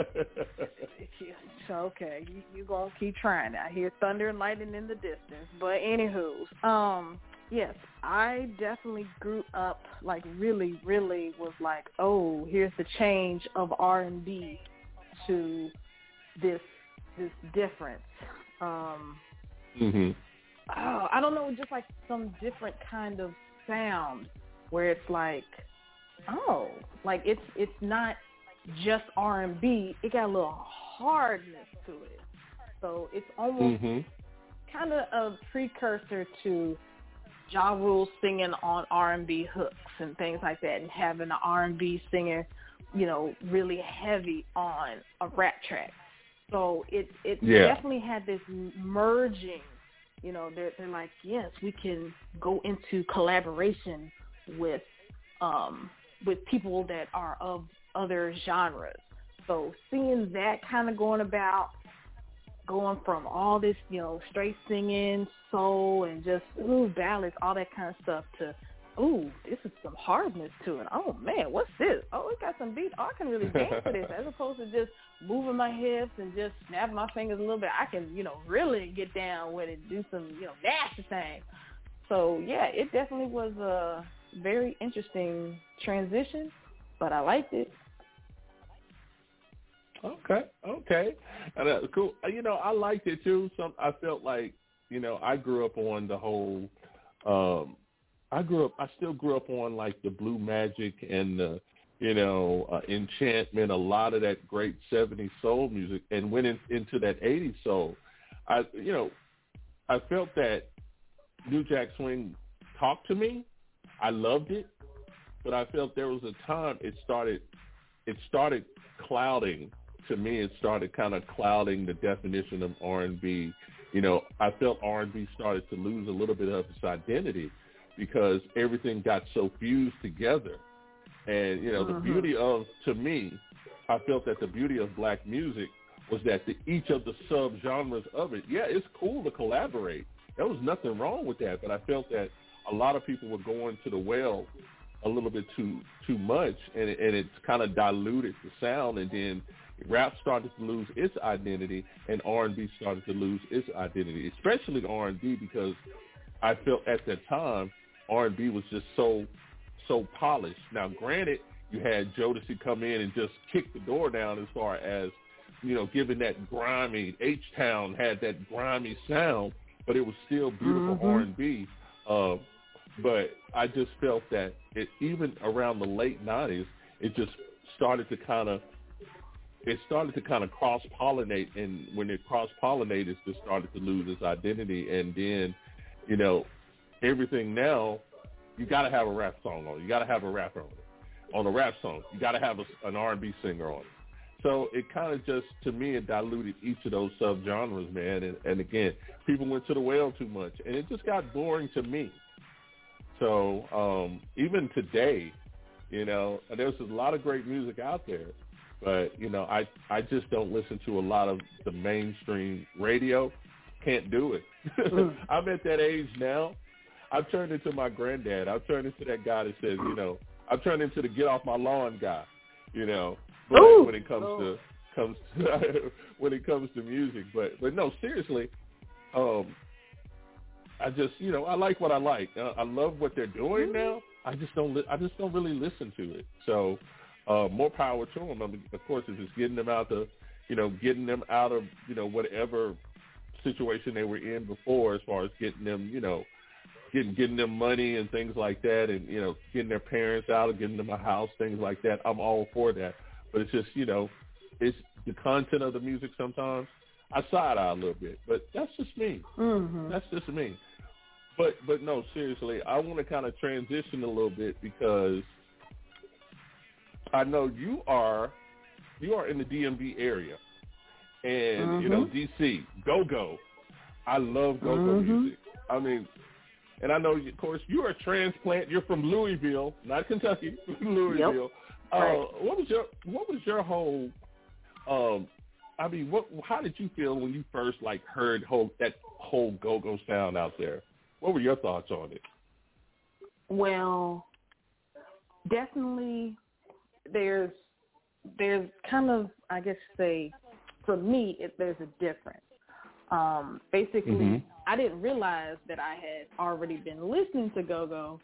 So okay, you you gonna keep trying it. I hear thunder and lightning in the distance. But anywho, um, yes, I definitely grew up like really, really was like, oh, here's the change of R and B to this this difference. Um. Mhm. Oh, I don't know, just like some different kind of sound where it's like, oh, like it's it's not just R and B. It got a little hardness to it. So it's almost mm-hmm. kind of a precursor to Ja Rule singing on R and B hooks and things like that, and having an R and B singer, you know, really heavy on a rap track. So it, it yeah. definitely had this merging. You know, they're, they're like, yes, we can go into collaboration with um, with people that are of other genres. So seeing that kind of going about, going from all this, you know, straight singing, soul, and just, ooh, ballads, all that kind of stuff to, ooh, this is some hardness to it. Oh, man, what's this? Oh, it got some beat. Oh, I can really dance to this, as opposed to just moving my hips and just snapping my fingers a little bit. I can, you know, really get down with it, do some, you know, nasty things. So, yeah, it definitely was a very interesting transition, but I liked it. Okay, okay. And, uh, cool. You know, I liked it, too. Some I felt like, you know, I grew up on the whole um, – I grew up, I still grew up on like the Blue Magic and the, you know, uh, Enchantment, a lot of that great seventies soul music, and went in, into that eighties soul. I, you know, I felt that New Jack Swing talked to me. I loved it, but I felt there was a time it started, it started clouding, to me, it started kind of clouding the definition of R and B. You know, I felt R and B started to lose a little bit of its identity, because everything got so fused together. And, you know, the mm-hmm. beauty of, to me, I felt that the beauty of black music was that the, each of the sub-genres of it, yeah, it's cool to collaborate. There was nothing wrong with that, but I felt that a lot of people were going to the well a little bit too too much, and it, and it kind of diluted the sound, and then rap started to lose its identity, and R and B started to lose its identity, especially R and B, because I felt at that time R and B was just so, so polished. Now, granted, you had Jodeci come in and just kick the door down as far as, you know, giving that grimy, H-Town had that grimy sound, but it was still beautiful mm-hmm. R and B. Uh, but I just felt that it, even around the late nineties, it just started to kind of, it started to kind of cross-pollinate, and when it cross-pollinated, it just started to lose its identity, and then, you know, everything now, you got to have a rap song on it. You got to have a rapper on it. On a rap song, you got to have a, an R and B singer on it. So it kind of just, to me, it diluted each of those subgenres, man. And, and again, people went to the well too much, and it just got boring to me. So um, even today, you know, there's a lot of great music out there, but, you know, I, I just don't listen to a lot of the mainstream radio. Can't do it. Mm. I'm at that age now. I've turned into my granddad. I've turned into that guy that says, you know, I've turned into the get off my lawn guy, you know, but Ooh. when it comes Ooh. to comes to, when it comes to music. But but no, seriously, um, I just, you know, I like what I like. Uh, I love what they're doing now. I just don't li- I just don't really listen to it. So uh, more power to them. I mean, of course, it's just getting them out the, you know, getting them out of, you know, whatever situation they were in before, as far as getting them, you know, getting getting them money and things like that, and, you know, getting their parents out and getting them a house, things like that. I'm all for that. But it's just, you know, it's the content of the music sometimes. I side eye a little bit, but that's just me. Mm-hmm. That's just me. But but no, seriously, I want to kind of transition a little bit, because I know you are you are in the D M V area, and mm-hmm. you know, D C, go-go. I love go-go mm-hmm. music. I mean, and I know, of course, you're a transplant. You're from Louisville, not Kentucky, Louisville. Yep. Right. Uh, what was your what was your whole? Um, I mean, what? How did you feel when you first like heard whole that whole go-go sound out there? What were your thoughts on it? Well, definitely, there's there's kind of, I guess, say, for me, it, there's a difference. Um, basically, mm-hmm. I didn't realize that I had already been listening to go-go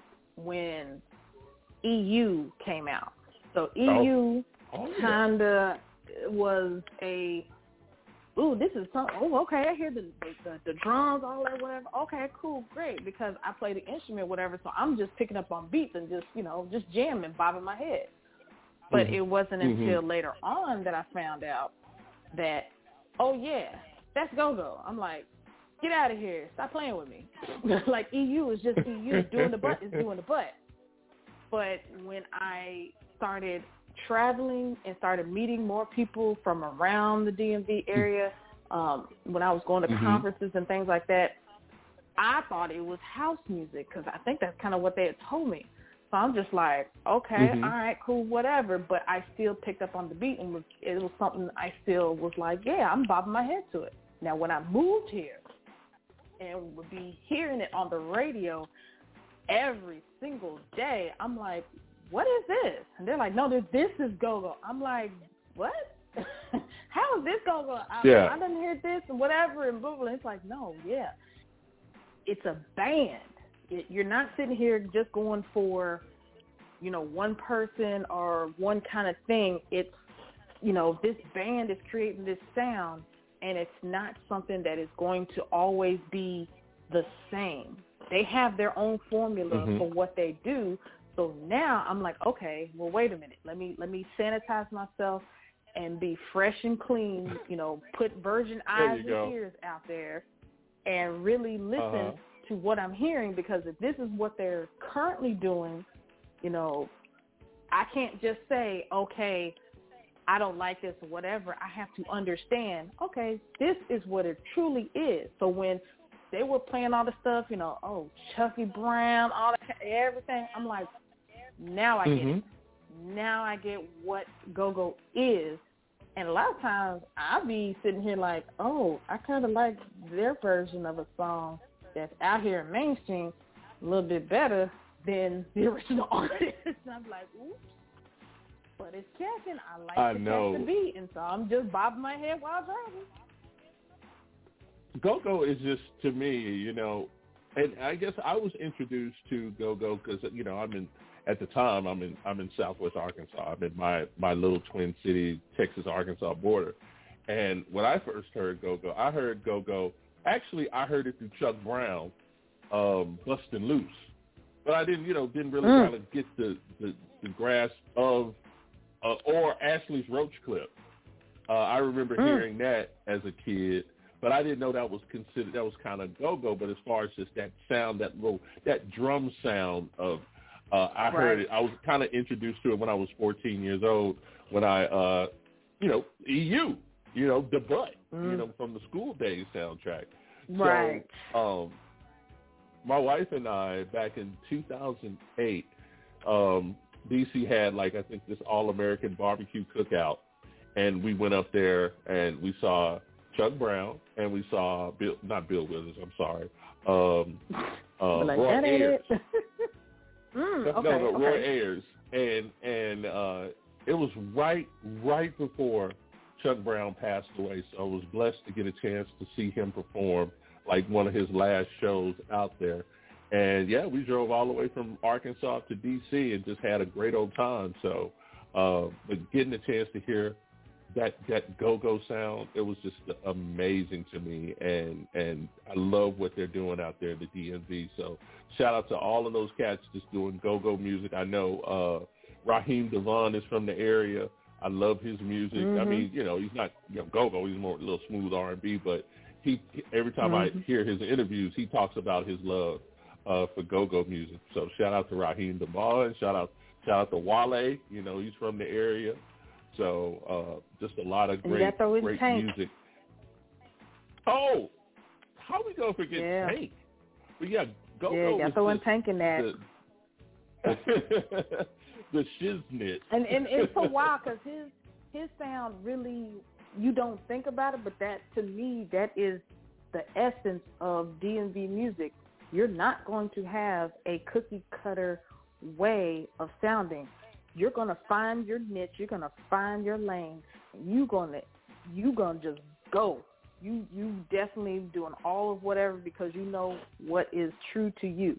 when E U came out. So E U oh. oh, kind of yeah. was a, ooh, this is something, oh, okay, I hear the, the the drums, all that, whatever. Okay, cool, great, because I play the instrument, whatever, so I'm just picking up on beats and just, you know, just jamming, bobbing my head. But mm-hmm. it wasn't until mm-hmm. later on that I found out that, oh, yeah, that's go-go. I'm like, get out of here. Stop playing with me. Like, E U is just E U. Doing the butt is doing the butt. But when I started traveling and started meeting more people from around the D M V area, um, when I was going to mm-hmm. conferences and things like that, I thought it was house music, because I think that's kind of what they had told me. So I'm just like, okay, mm-hmm. all right, cool, whatever. But I still picked up on the beat, and it was something I still was like, yeah, I'm bobbing my head to it. Now, when I moved here and would be hearing it on the radio every single day, I'm like, what is this? And they're like, no, this is go-go. I'm like, what? How is this go-go? I, yeah. I didn't hear this and whatever and blah, blah. It's like, no, yeah. It's a band. It, you're not sitting here just going for, you know, one person or one kind of thing. It's, you know, this band is creating this sound, and it's not something that is going to always be the same. They have their own formula mm-hmm. for what they do. So now I'm like, okay, well, wait a minute. Let me let me sanitize myself and be fresh and clean, you know, put virgin eyes and go. ears out there and really listen uh-huh. to what I'm hearing, because if this is what they're currently doing, you know, I can't just say, okay, I don't like this or whatever. I have to understand, okay, this is what it truly is. So when they were playing all the stuff, you know, oh, Chucky Brown, all that, everything, I'm like, now I mm-hmm. get it. Now I get what go-go is. And a lot of times I'll be sitting here like, oh, I kind of like their version of a song that's out here in mainstream a little bit better than the original artist. I'm like, oops. But it's catching. I like I to know. catch the beat, and so I'm just bobbing my head while driving. Go-go is just, to me, you know, and I guess I was introduced to go-go because, you know, I'm in, at the time, I'm in I'm in Southwest Arkansas. I'm in my, my little Twin City, Texas-Arkansas border. And when I first heard go-go, I heard go-go, actually I heard it through Chuck Brown, um, Bustin' Loose. But I didn't, you know, didn't really mm. kind of get the, the, the grasp of, uh, or Ashley's Roach Clip. Uh, I remember mm. hearing that as a kid. But I didn't know that was considered, that was kind of go-go. But as far as just that sound, that little, that drum sound of, uh, I right. heard it, I was kind of introduced to it when I was fourteen years old, when I uh, you know, E U, you know, the butt, mm. you know, from the School Days soundtrack. Right. So, um, my wife and I, back in two thousand eight, um, D C had, like, I think this all-American barbecue cookout, and we went up there and we saw Chuck Brown and we saw Bill, not Bill Withers, I'm sorry, um, uh, like, Roy Ayers. mm, no, okay, no, okay. Roy Ayers, and and uh, it was right right before Chuck Brown passed away, so I was blessed to get a chance to see him perform, like one of his last shows out there. And yeah, we drove all the way from Arkansas to D C and just had a great old time. So, uh, but getting a chance to hear that that go-go sound, it was just amazing to me, and and I love what they're doing out there in the D M V. So shout out to all of those cats just doing go-go music. I know uh, Raheem Devon is from the area. I love his music. Mm-hmm. I mean, you know, he's not you know go-go. He's more a little smooth R and B, but he every time mm-hmm. I hear his interviews, he talks about his love uh, for go-go music. So shout out to Raheem Devon. Shout out shout out to Wale. You know, he's from the area. So uh, just a lot of great, great Tank. music. Oh, how we gonna forget yeah. Tank? But yeah, go yeah, go. got throwing Tank in that. The, the shiznit. And and it's a while because his his sound really, you don't think about it, but that to me that is the essence of D M V music. You're not going to have a cookie cutter way of sounding. You're gonna find your niche. You're gonna find your lane. You gonna you gonna just go. You you definitely doing all of whatever because you know what is true to you.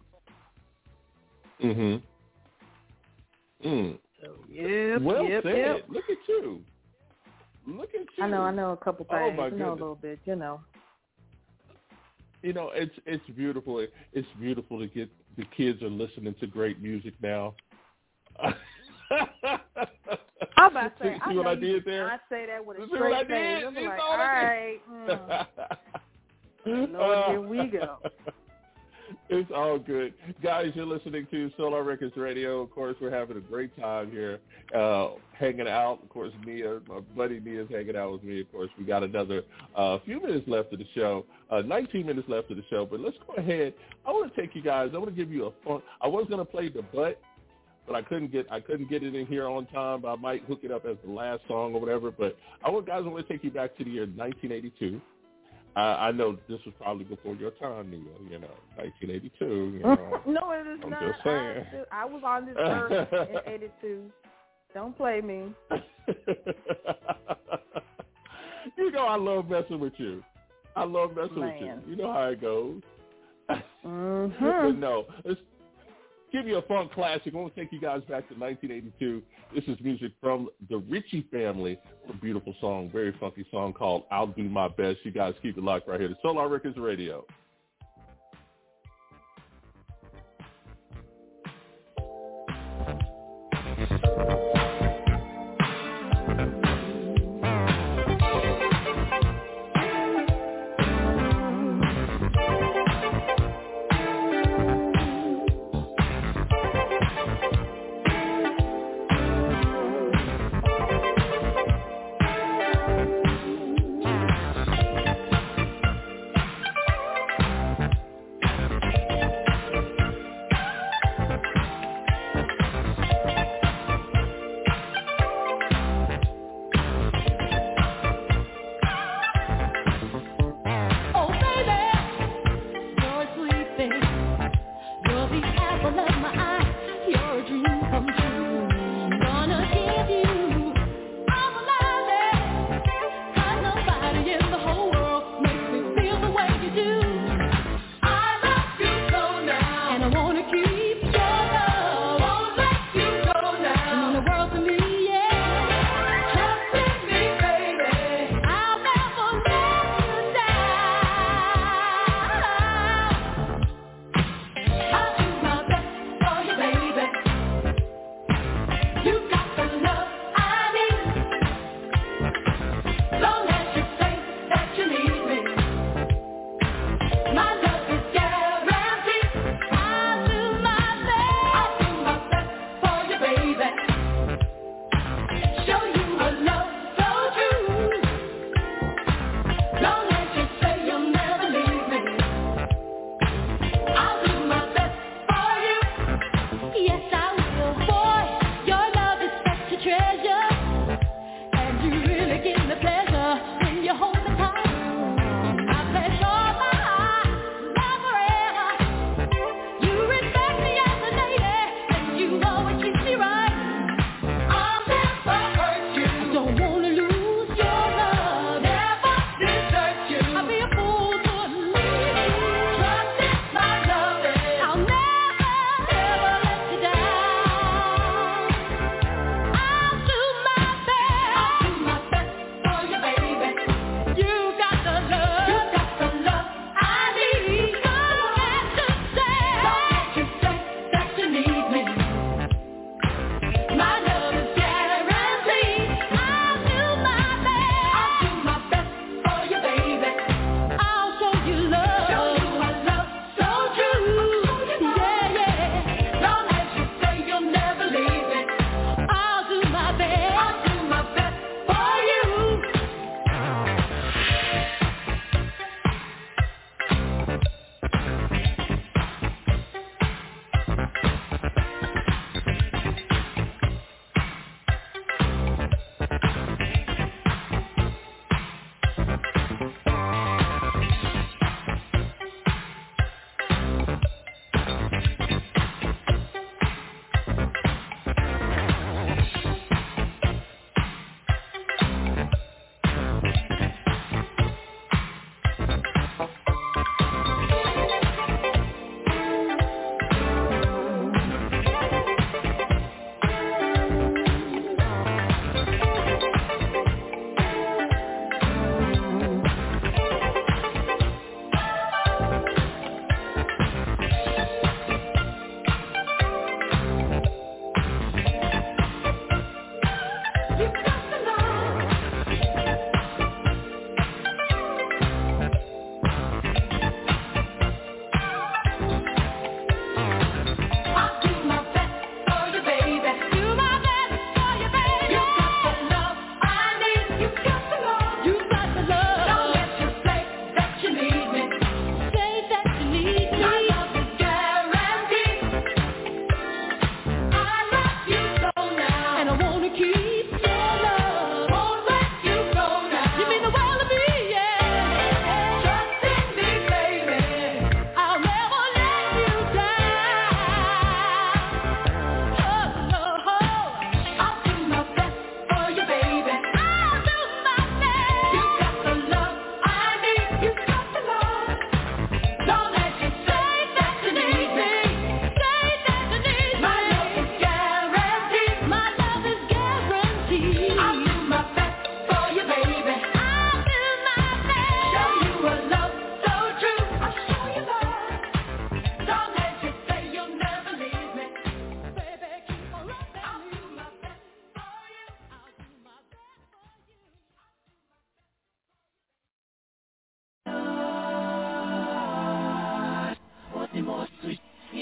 Mhm. Mm. So yep. Well yep, said. yep. Look at you. Look at you. I know. I know a couple things. Oh my I know goodness. a little bit. You know. You know, it's it's beautiful. It's beautiful to get the kids are listening to great music now. I'm about to say, see, I see what I you, did there? I say that with a see what I straight did? face. I'm See like, what all I right, mm. Lord, here we go. It's all good. Guys, you're listening to Solar Records Radio. Of course, we're having a great time here, uh, hanging out. Of course, Nia, my buddy Nia's hanging out with me. Of course, we got another uh, few minutes left of the show, uh, nineteen minutes left of the show. But let's go ahead. I want to take you guys, I want to give you a fun, I was going to play The Butt, but I couldn't get I couldn't get it in here on time. But I might hook it up as the last song or whatever. But I want guys, I want to take you back to the year nineteen eighty-two. Uh, I know this was probably before your time, Nia. You know, nineteen eighty-two. You know, no, it is I'm not. just saying. I, I was on this earth in eighty-two. Don't play me. You know, I love messing with you. I love messing Man. with you. You know how it goes. Mm-hmm. But no, let's give you a funk classic. I want to take you guys back to nineteen eighty-two. This is music from the Ritchie family. A beautiful song, very funky song called I'll Do My Best. You guys keep it locked right here to Solar Records Radio.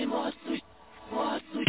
more sweet, more sweet.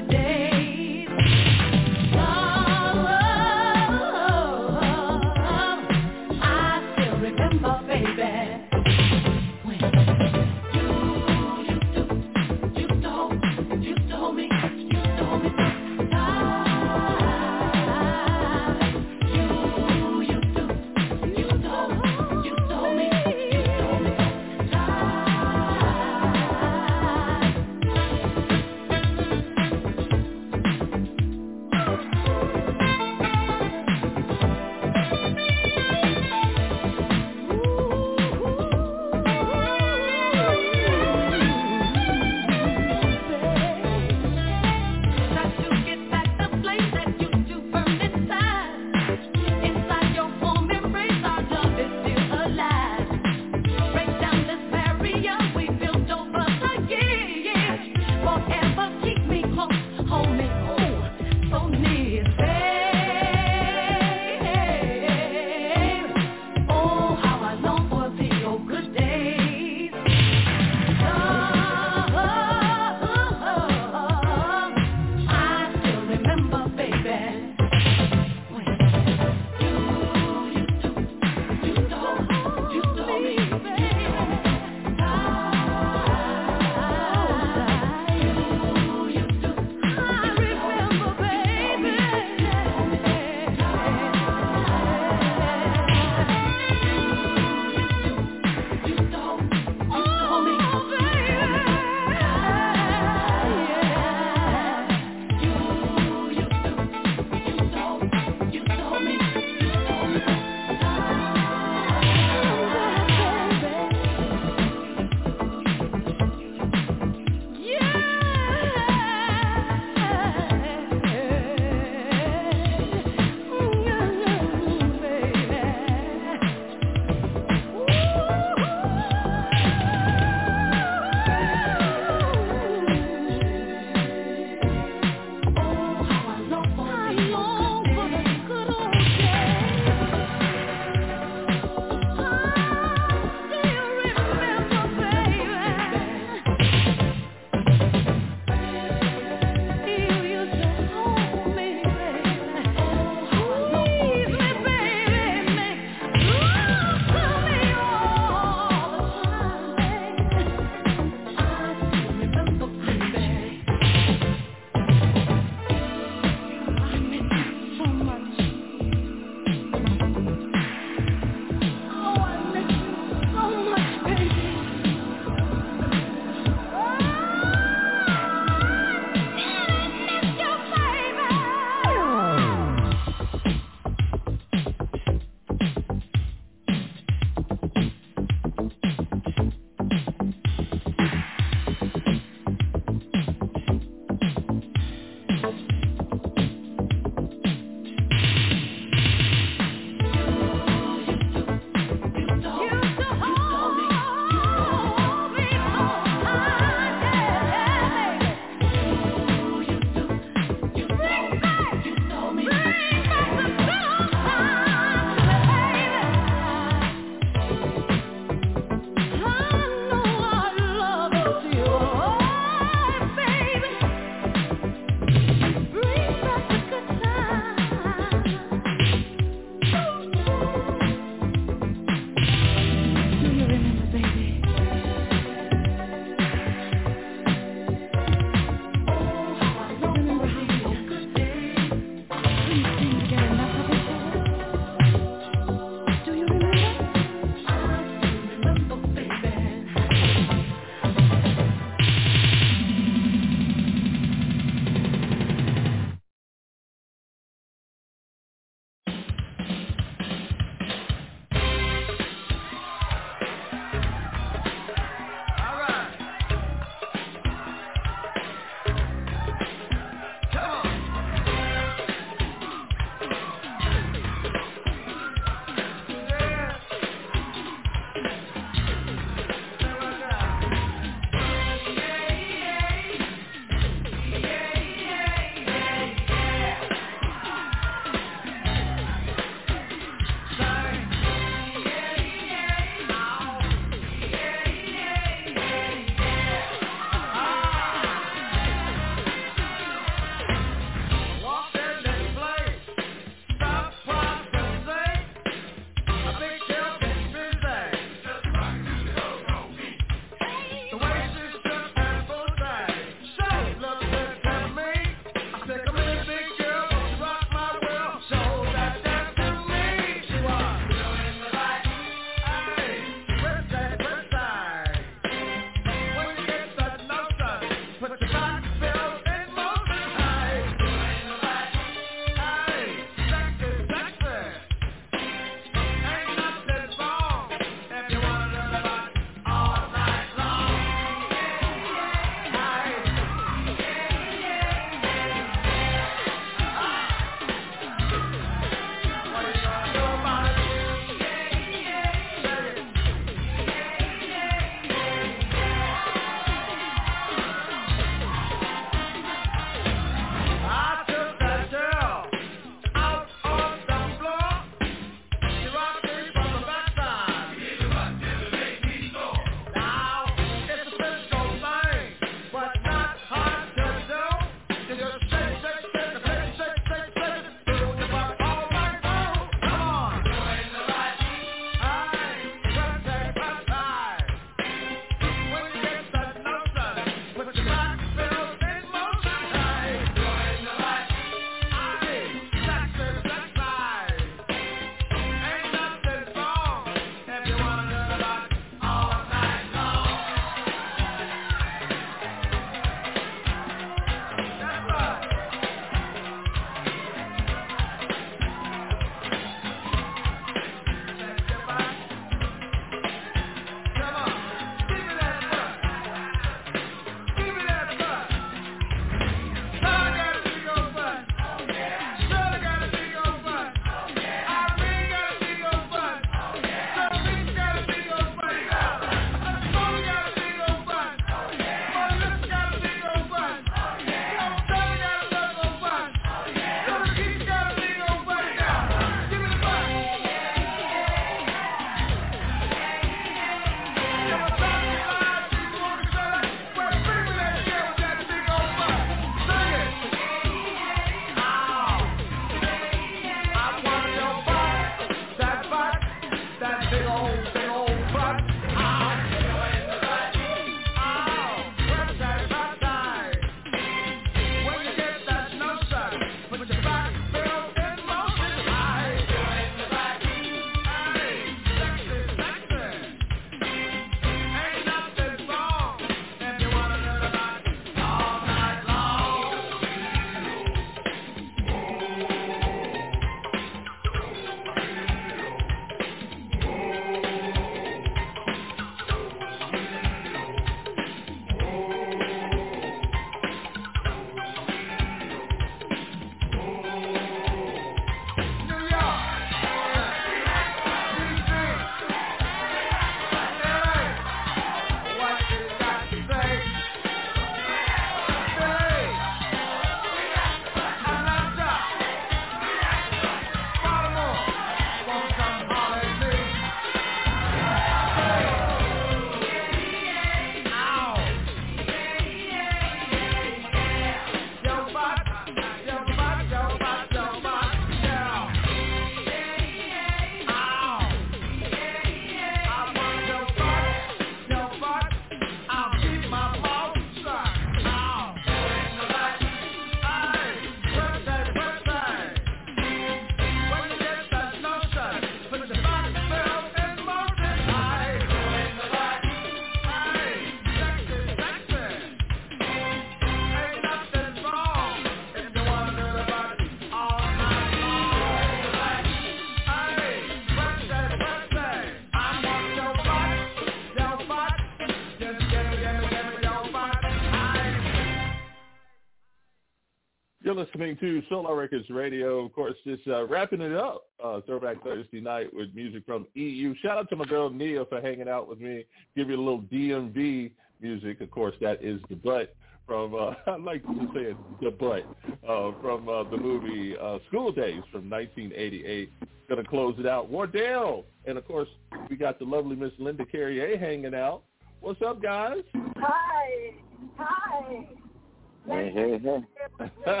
listening to Solar Records Radio. Of course, just uh, wrapping it up, uh, Throwback Thursday night with music from E U. Shout out to my girl Nia for hanging out with me. Give you a little D M V music. Of course, that is The Butt from, uh, I like to say it, The Butt, uh, from uh, the movie uh, School Days from nineteen eighty-eight. Going to close it out. Wardell. And, of course, we got the lovely Miss Linda Carrier hanging out. What's up, guys? Hi. Hi. Hey, hey, hey.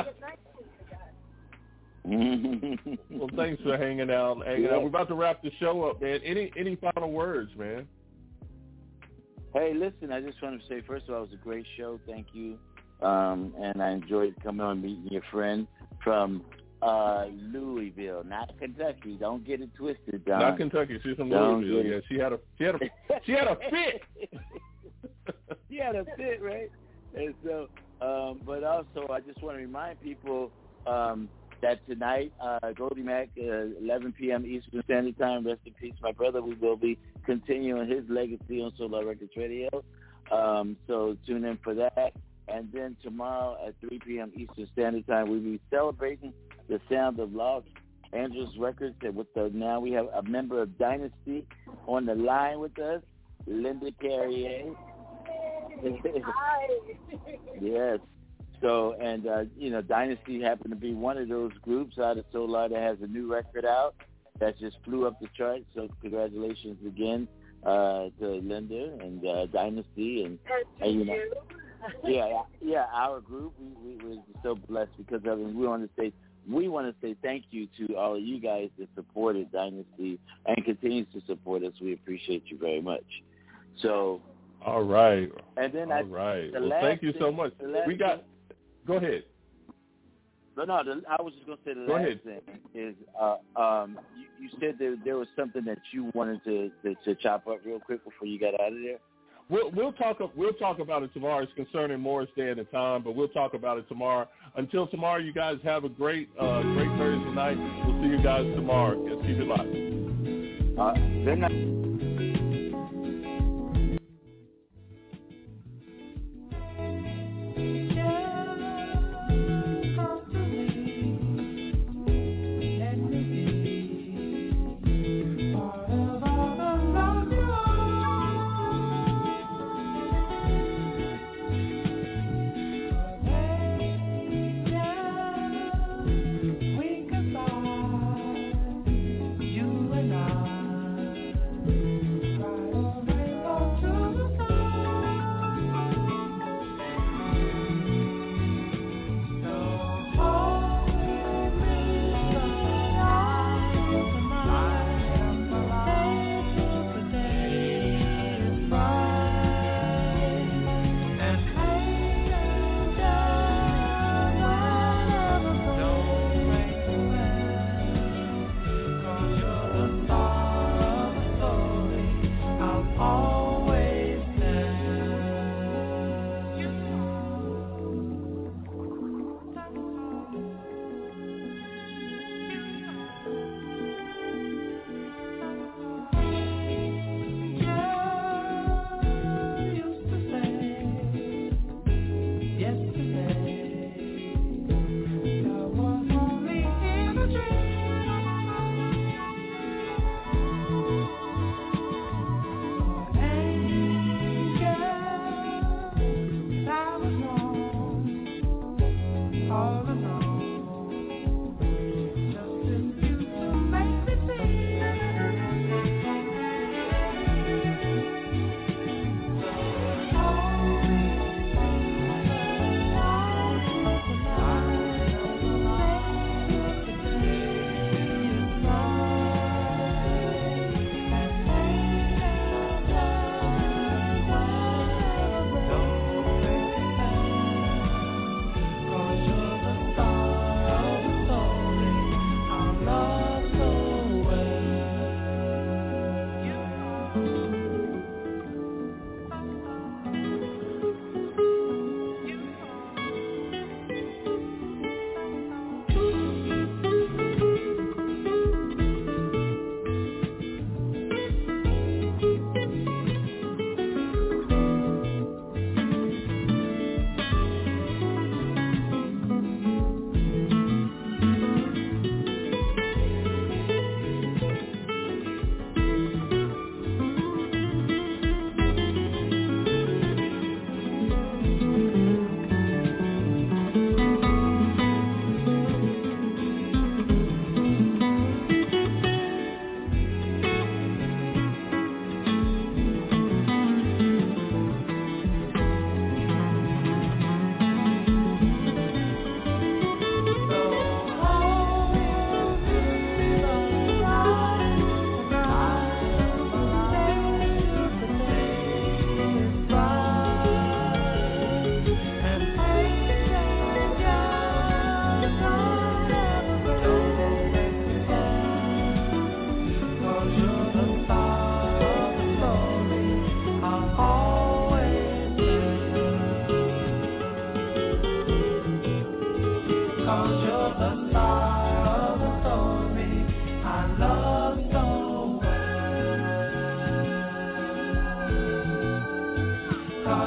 Well, thanks for hanging out. Hanging yeah. out. We're about to wrap the show up, man. Any any final words, man? Hey, listen, I just want to say, first of all, it was a great show. Thank you. Um, and I enjoyed coming on and meeting your friend from uh, Louisville, not Kentucky. Don't get it twisted, Don. Not Kentucky. She's from Don't Louisville. Yeah, she had a she had a she had a fit. She had a fit, right? And so, um, but also, I just want to remind people um, that tonight, uh, Goldie Mac, uh, eleven p.m. Eastern Standard Time. Rest in peace, my brother. We will be continuing his legacy on Solar Records Radio. Um, so tune in for that. And then tomorrow at three p.m. Eastern Standard Time, we'll be celebrating the sound of Los Angeles Records. And with the, now we have a member of Dynasty on the line with us, Linda Carrier. Hi. Yes. So, and, uh, you know, Dynasty happened to be one of those groups out of Solar that has a new record out that just flew up the charts. So congratulations again uh, to Linda and uh, Dynasty. And, and you know, yeah, yeah, our group, we, we were so blessed because of it. We want to say, we want to say thank you to all of you guys that supported Dynasty and continues to support us. We appreciate you very much. So, all right. And then all I, right. The well, thank you thing, so much. We got. Thing, go ahead. No, no. The, I was just going to say the go last ahead. thing is uh, um, you, you said there, there was something that you wanted to, to, to chop up real quick before you got out of there. We'll we'll talk we'll talk about it tomorrow. It's concerning Morris Day and the time, but we'll talk about it tomorrow. Until tomorrow, you guys have a great uh, great Thursday night. We'll see you guys tomorrow. Yes, keep it live. Uh, good night. You and I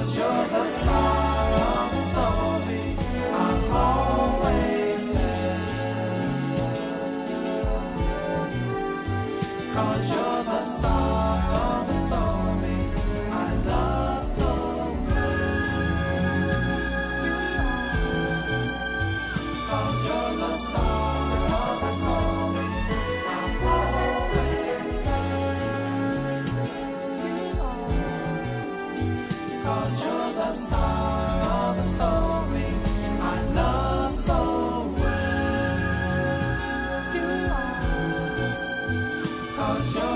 Cause you're